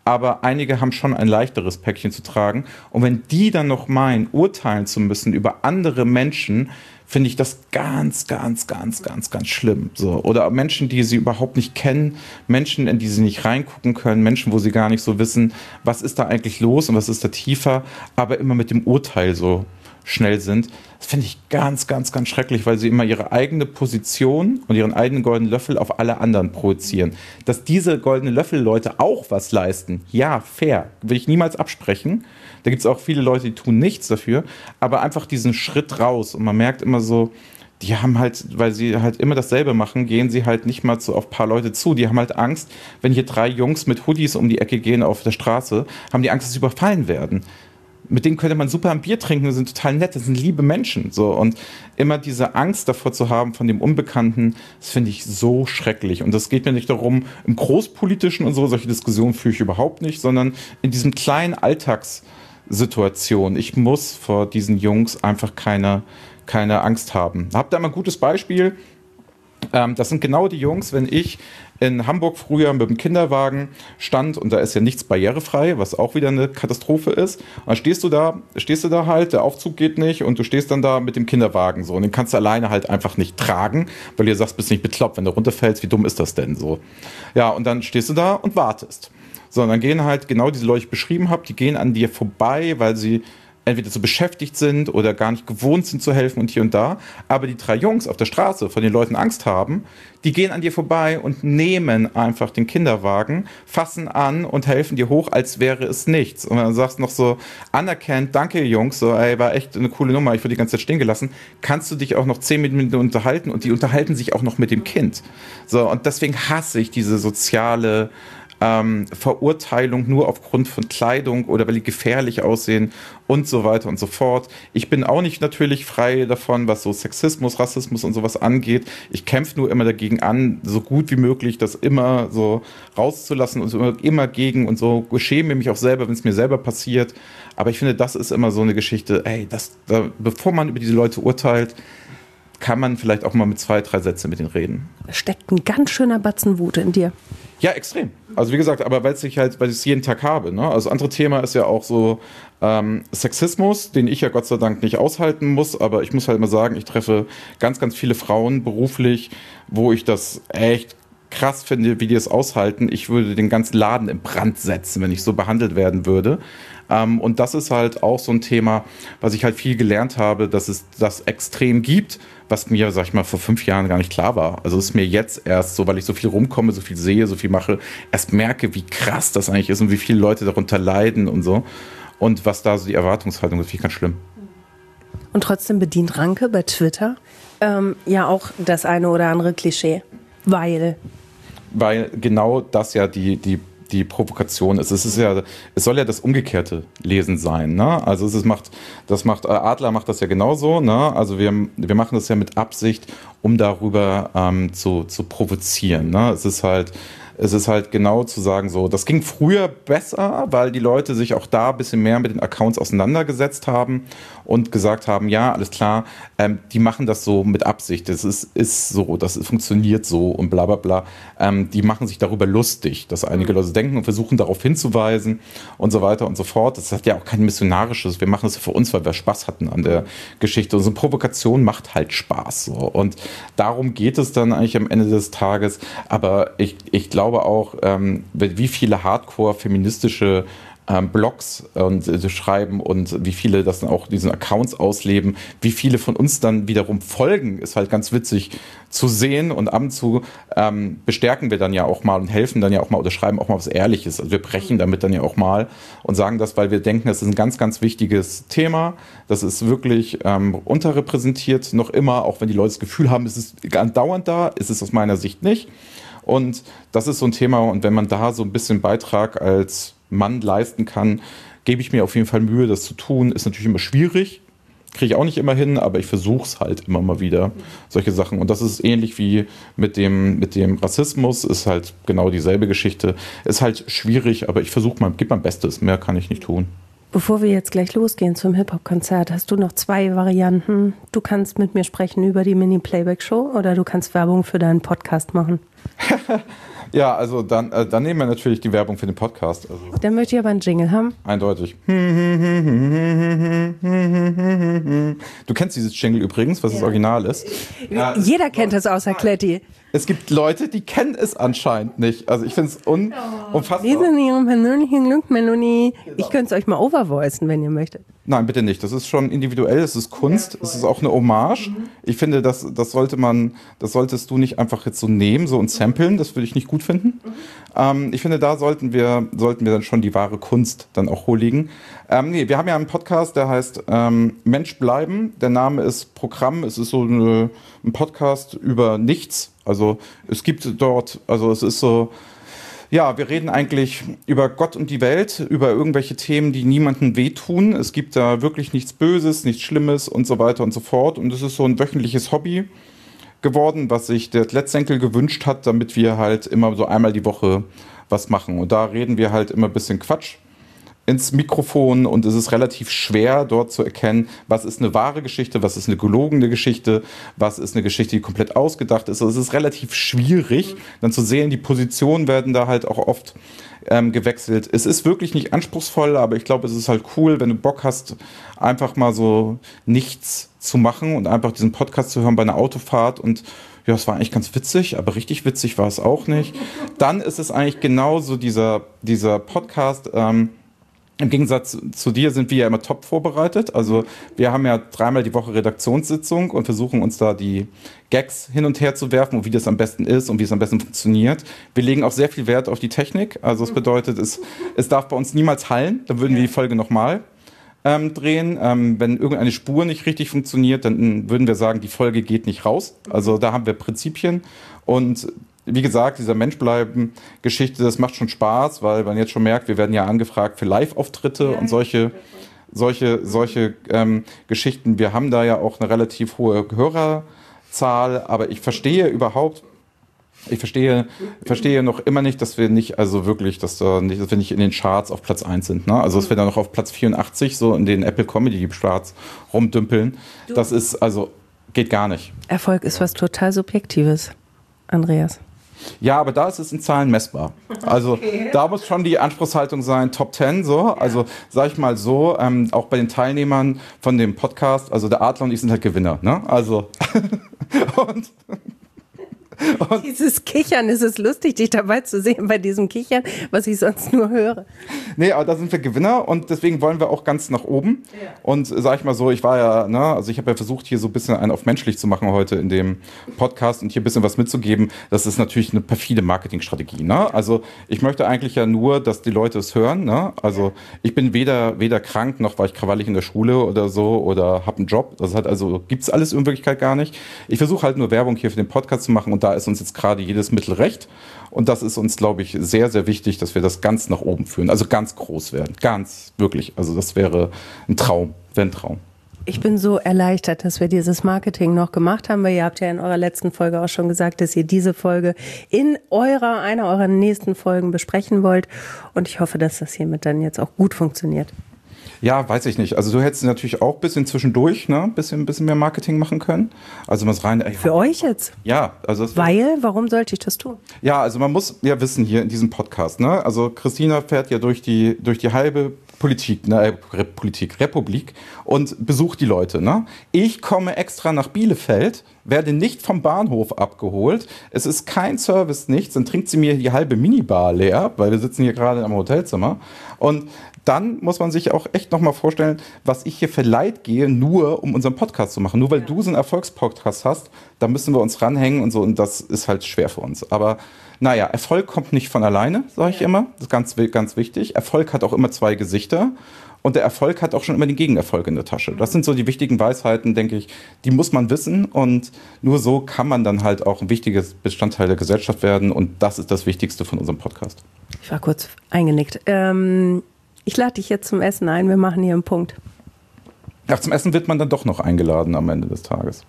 aber einige haben schon ein leichteres Päckchen zu tragen. Und wenn die dann noch meinen, urteilen zu müssen über andere Menschen, finde ich das ganz, ganz, ganz, ganz, ganz schlimm. So. Oder Menschen, die sie überhaupt nicht kennen, Menschen, in die sie nicht reingucken können, Menschen, wo sie gar nicht so wissen, was ist da eigentlich los und was ist da tiefer, aber immer mit dem Urteil so schnell sind. Das finde ich ganz, ganz, ganz schrecklich, weil sie immer ihre eigene Position und ihren eigenen goldenen Löffel auf alle anderen projizieren. Dass diese goldenen Löffel-Leute auch was leisten, ja, fair, will ich niemals absprechen. Da gibt es auch viele Leute, die tun nichts dafür, aber einfach diesen Schritt raus und man merkt immer so, die haben halt, weil sie halt immer dasselbe machen, gehen sie halt nicht mal so auf ein paar Leute zu. Die haben halt Angst, wenn hier drei Jungs mit Hoodies um die Ecke gehen auf der Straße, haben die Angst, dass sie überfallen werden. Mit denen könnte man super ein Bier trinken, die sind total nett, das sind liebe Menschen. So. Und immer diese Angst davor zu haben, von dem Unbekannten, das finde ich so schrecklich. Und das geht mir nicht darum, im Großpolitischen und so, solche Diskussionen führe ich überhaupt nicht, sondern in diesem kleinen Alltagssituation. Ich muss vor diesen Jungs einfach keine, keine Angst haben. Habt ihr mal ein gutes Beispiel? Ähm, das sind genau die Jungs, wenn ich in Hamburg früher mit dem Kinderwagen stand und da ist ja nichts barrierefrei, was auch wieder eine Katastrophe ist. Und dann stehst du da, stehst du da halt, der Aufzug geht nicht und du stehst dann da mit dem Kinderwagen so und den kannst du alleine halt einfach nicht tragen, weil du sagst, bist nicht bekloppt, wenn du runterfällst, wie dumm ist das denn so? Ja, und dann stehst du da und wartest. So, und dann gehen halt genau diese Leute, die ich beschrieben habe, die gehen an dir vorbei, weil sie entweder so beschäftigt sind oder gar nicht gewohnt sind zu helfen und hier und da. Aber die drei Jungs auf der Straße, von den Leuten Angst haben, die gehen an dir vorbei und nehmen einfach den Kinderwagen, fassen an und helfen dir hoch, als wäre es nichts. Und dann sagst du noch so anerkennt, danke Jungs, so ey, war echt eine coole Nummer, ich wurde die ganze Zeit stehen gelassen. Kannst du dich auch noch zehn Minuten unterhalten und die unterhalten sich auch noch mit dem Kind. So, und deswegen hasse ich diese soziale Ähm, Verurteilung nur aufgrund von Kleidung oder weil die gefährlich aussehen und so weiter und so fort. Ich bin auch nicht natürlich frei davon, was so Sexismus, Rassismus und sowas angeht. Ich kämpfe nur immer dagegen an, so gut wie möglich das immer so rauszulassen und so immer, immer gegen und so schäme mich auch selber, wenn es mir selber passiert. Aber ich finde, das ist immer so eine Geschichte, ey, das, da, bevor man über diese Leute urteilt, kann man vielleicht auch mal mit zwei, drei Sätzen mit denen reden. Steckt ein ganz schöner Batzen Wut in dir. Ja, extrem. Also wie gesagt, aber weil ich halt, weil ich es jeden Tag habe. Ne? Also das andere Thema ist ja auch so ähm, Sexismus, den ich ja Gott sei Dank nicht aushalten muss. Aber ich muss halt mal sagen, ich treffe ganz, ganz viele Frauen beruflich, wo ich das echt krass finde, wie die es aushalten. Ich würde den ganzen Laden in Brand setzen, wenn ich so behandelt werden würde. Ähm, und das ist halt auch so ein Thema, was ich halt viel gelernt habe, dass es das extrem gibt, was mir, sag ich mal, vor fünf Jahren gar nicht klar war. Also es ist mir jetzt erst so, weil ich so viel rumkomme, so viel sehe, so viel mache, erst merke, wie krass das eigentlich ist und wie viele Leute darunter leiden und so. Und was da so die Erwartungshaltung ist, finde ich ganz schlimm. Und trotzdem bedient Ranke bei Twitter ähm, ja auch das eine oder andere Klischee. Weil? Weil genau das ja die, die die Provokation ist. Es ist ja, es soll ja das umgekehrte Lesen sein, ne? Also es ist, macht, das macht, Adler macht das ja genauso, ne? Also wir, wir machen das ja mit Absicht, um darüber ähm, zu, zu provozieren, ne? Es ist halt, es ist halt genau zu sagen, so, das ging früher besser, weil die Leute sich auch da ein bisschen mehr mit den Accounts auseinandergesetzt haben und gesagt haben, ja, alles klar, ähm, die machen das so mit Absicht, das ist, ist so, das funktioniert so und bla bla bla. Ähm, die machen sich darüber lustig, dass einige Leute denken und versuchen darauf hinzuweisen und so weiter und so fort. Das hat ja auch kein missionarisches, wir machen das für uns, weil wir Spaß hatten an der Geschichte. Und so eine Provokation macht halt Spaß. So. Und darum geht es dann eigentlich am Ende des Tages. Aber ich, ich glaube, glaube auch, ähm, wie viele Hardcore-feministische ähm, Blogs und, äh, schreiben und wie viele das dann auch diesen Accounts ausleben, wie viele von uns dann wiederum folgen, ist halt ganz witzig zu sehen und ab und zu ähm, bestärken wir dann ja auch mal und helfen dann ja auch mal oder schreiben auch mal was Ehrliches. Also wir brechen damit dann ja auch mal und sagen das, weil wir denken, das ist ein ganz, ganz wichtiges Thema. Das ist wirklich ähm, unterrepräsentiert noch immer, auch wenn die Leute das Gefühl haben, es ist andauernd da, ist es aus meiner Sicht nicht. Und das ist so ein Thema und wenn man da so ein bisschen Beitrag als Mann leisten kann, gebe ich mir auf jeden Fall Mühe, das zu tun. Ist natürlich immer schwierig, kriege ich auch nicht immer hin, aber ich versuche es halt immer mal wieder, solche Sachen. Und das ist ähnlich wie mit dem, mit dem Rassismus, ist halt genau dieselbe Geschichte. Ist halt schwierig, aber ich versuche mal, gebe mein Bestes, mehr kann ich nicht tun. Bevor wir jetzt gleich losgehen zum Hip-Hop-Konzert, hast du noch zwei Varianten. Du kannst mit mir sprechen über die Mini-Playback-Show oder du kannst Werbung für deinen Podcast machen. Ja, also dann, äh, dann nehmen wir natürlich die Werbung für den Podcast. Also Dann möchte ich aber einen Jingle haben. eindeutig. Du kennst dieses Jingle übrigens, was ja. das Original ist. Ja, Jeder kennt es außer Kletti. Es gibt Leute, die kennen es anscheinend nicht. Also ich finde es un oh. unfassbar. Wir sind Ihre persönliche Glückmelodie. Genau. Ich könnte es euch mal overvoicen, wenn ihr möchtet. Nein, bitte nicht. Das ist schon individuell, es ist Kunst, ja, es ist auch eine Hommage. Mhm. Ich finde, das, das sollte man, das solltest du nicht einfach jetzt so nehmen, so und samplen. Das würde ich nicht gut finden. Mhm. Ähm, ich finde, da sollten wir, sollten wir dann schon die wahre Kunst dann auch huldigen. Ähm, nee, wir haben ja einen Podcast, der heißt ähm, Mensch bleiben. Der Name ist Programm. Es ist so eine, ein Podcast über nichts. Also es gibt dort, also es ist so, ja, wir reden eigentlich über Gott und die Welt, über irgendwelche Themen, die niemandem wehtun. Es gibt da wirklich nichts Böses, nichts Schlimmes und so weiter und so fort. Und es ist so ein wöchentliches Hobby geworden, was sich der Letztenkel gewünscht hat, damit wir halt immer so einmal die Woche was machen. Und da reden wir halt immer ein bisschen Quatsch ins Mikrofon und es ist relativ schwer, dort zu erkennen, was ist eine wahre Geschichte, was ist eine gelogene Geschichte, was ist eine Geschichte, die komplett ausgedacht ist. Also es ist relativ schwierig, dann zu sehen, die Positionen werden da halt auch oft ähm, gewechselt. Es ist wirklich nicht anspruchsvoll, aber ich glaube, es ist halt cool, wenn du Bock hast, einfach mal so nichts zu machen und einfach diesen Podcast zu hören bei einer Autofahrt und ja, es war eigentlich ganz witzig, aber richtig witzig war es auch nicht. Dann ist es eigentlich genauso dieser, dieser Podcast, ähm, im Gegensatz zu dir sind wir ja immer top vorbereitet. Also wir haben ja dreimal die Woche Redaktionssitzung und versuchen uns da die Gags hin und her zu werfen und wie das am besten ist und wie es am besten funktioniert. Wir legen auch sehr viel Wert auf die Technik. Also es bedeutet, es, es darf bei uns niemals hallen. Dann würden wir die Folge nochmal ähm, drehen. Ähm, wenn irgendeine Spur nicht richtig funktioniert, dann würden wir sagen, die Folge geht nicht raus. Also da haben wir Prinzipien und wie gesagt, dieser Menschbleiben-Geschichte, das macht schon Spaß, weil man jetzt schon merkt, wir werden ja angefragt für Live-Auftritte ja, und solche, solche, solche ähm, Geschichten. Wir haben da ja auch eine relativ hohe Hörerzahl, aber ich verstehe überhaupt, ich verstehe, verstehe noch immer nicht, dass wir nicht, also wirklich, dass, da nicht, dass wir nicht in den Charts auf Platz eins sind. Ne? Also dass wir da noch auf Platz vierundachtzig so in den Apple Comedy Charts rumdümpeln. Das ist, also, geht gar nicht. Erfolg ist was total Subjektives, Andreas. Ja, aber da ist es in Zahlen messbar. Also okay. Da muss schon die Anspruchshaltung sein, Top Ten, so. Ja. Also sag ich mal so, ähm, auch bei den Teilnehmern von dem Podcast, also der Adler und ich sind halt Gewinner, ne? Also und Und dieses Kichern, ist es lustig, dich dabei zu sehen bei diesem Kichern, was ich sonst nur höre. Nee, aber da sind wir Gewinner und deswegen wollen wir auch ganz nach oben. Ja. Und sag ich mal so, ich war ja, ne, also ich habe ja versucht, hier so ein bisschen einen auf menschlich zu machen heute in dem Podcast und hier ein bisschen was mitzugeben. Das ist natürlich eine perfide Marketingstrategie, ne? Also ich möchte eigentlich ja nur, dass die Leute es hören, ne? Also ich bin weder, weder krank, noch war ich krawallig in der Schule oder so oder habe einen Job. Das hat also, gibt's alles in Wirklichkeit gar nicht. Ich versuche halt nur Werbung hier für den Podcast zu machen und da ist uns jetzt gerade jedes Mittel recht. Und das ist uns, glaube ich, sehr, sehr wichtig, dass wir das ganz nach oben führen. Also ganz groß werden. Ganz, wirklich. Also das wäre ein Traum. Wäre ein Traum. Ich bin so erleichtert, dass wir dieses Marketing noch gemacht haben, weil ihr habt ja in eurer letzten Folge auch schon gesagt, dass ihr diese Folge in eurer, einer eurer nächsten Folgen besprechen wollt. Und ich hoffe, dass das hiermit dann jetzt auch gut funktioniert. Ja, weiß ich nicht. Also du hättest natürlich auch ein bisschen zwischendurch, ne, ein bisschen, ein bisschen mehr Marketing machen können. Also was rein. Ey, Für euch jetzt? Ja, also das weil, warum sollte ich das tun? Ja, also man muss ja wissen hier in diesem Podcast, ne, also Christina fährt ja durch die durch die halbe Politik, ne, Politik, Republik und besucht die Leute, ne. Ich komme extra nach Bielefeld, werde nicht vom Bahnhof abgeholt. Es ist kein Service, nichts. Dann trinkt sie mir die halbe Minibar leer, weil wir sitzen hier gerade am Hotelzimmer. Und dann muss man sich auch echt nochmal vorstellen, was ich hier für Leid gehe, nur um unseren Podcast zu machen. Nur weil du so einen Erfolgspodcast hast, da müssen wir uns ranhängen und so. Und das ist halt schwer für uns. Aber naja, Erfolg kommt nicht von alleine, sage ich immer. Das ist ganz, ganz wichtig. Erfolg hat auch immer zwei Gesichter. Und der Erfolg hat auch schon immer den Gegenerfolg in der Tasche. Das sind so die wichtigen Weisheiten, denke ich, die muss man wissen. Und nur so kann man dann halt auch ein wichtiges Bestandteil der Gesellschaft werden. Und das ist das Wichtigste von unserem Podcast. Ich war kurz eingenickt. Ähm, ich lade dich jetzt zum Essen ein. Wir machen hier einen Punkt. Ach, zum Essen wird man dann doch noch eingeladen am Ende des Tages.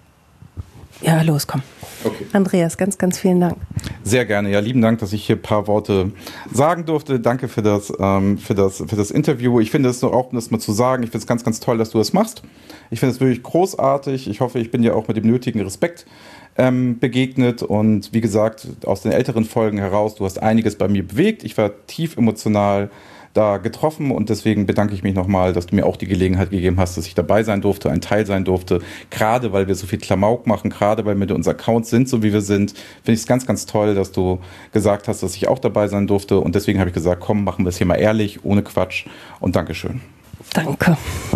Ja, los, komm. Okay. Andreas, ganz, ganz vielen Dank. Sehr gerne. Ja, lieben Dank, dass ich hier ein paar Worte sagen durfte. Danke für das, ähm, für das, für das Interview. Ich finde es auch, um das mal zu sagen, ich finde es ganz, ganz toll, dass du das machst. Ich finde es wirklich großartig. Ich hoffe, ich bin dir auch mit dem nötigen Respekt ähm, begegnet. Und wie gesagt, aus den älteren Folgen heraus, du hast einiges bei mir bewegt. Ich war tief emotional da getroffen und deswegen bedanke ich mich nochmal, dass du mir auch die Gelegenheit gegeben hast, dass ich dabei sein durfte, ein Teil sein durfte. Gerade weil wir so viel Klamauk machen, gerade weil wir unsere Accounts sind, so wie wir sind, finde ich es ganz, ganz toll, dass du gesagt hast, dass ich auch dabei sein durfte. Und deswegen habe ich gesagt, komm, machen wir es hier mal ehrlich, ohne Quatsch und Dankeschön. Danke.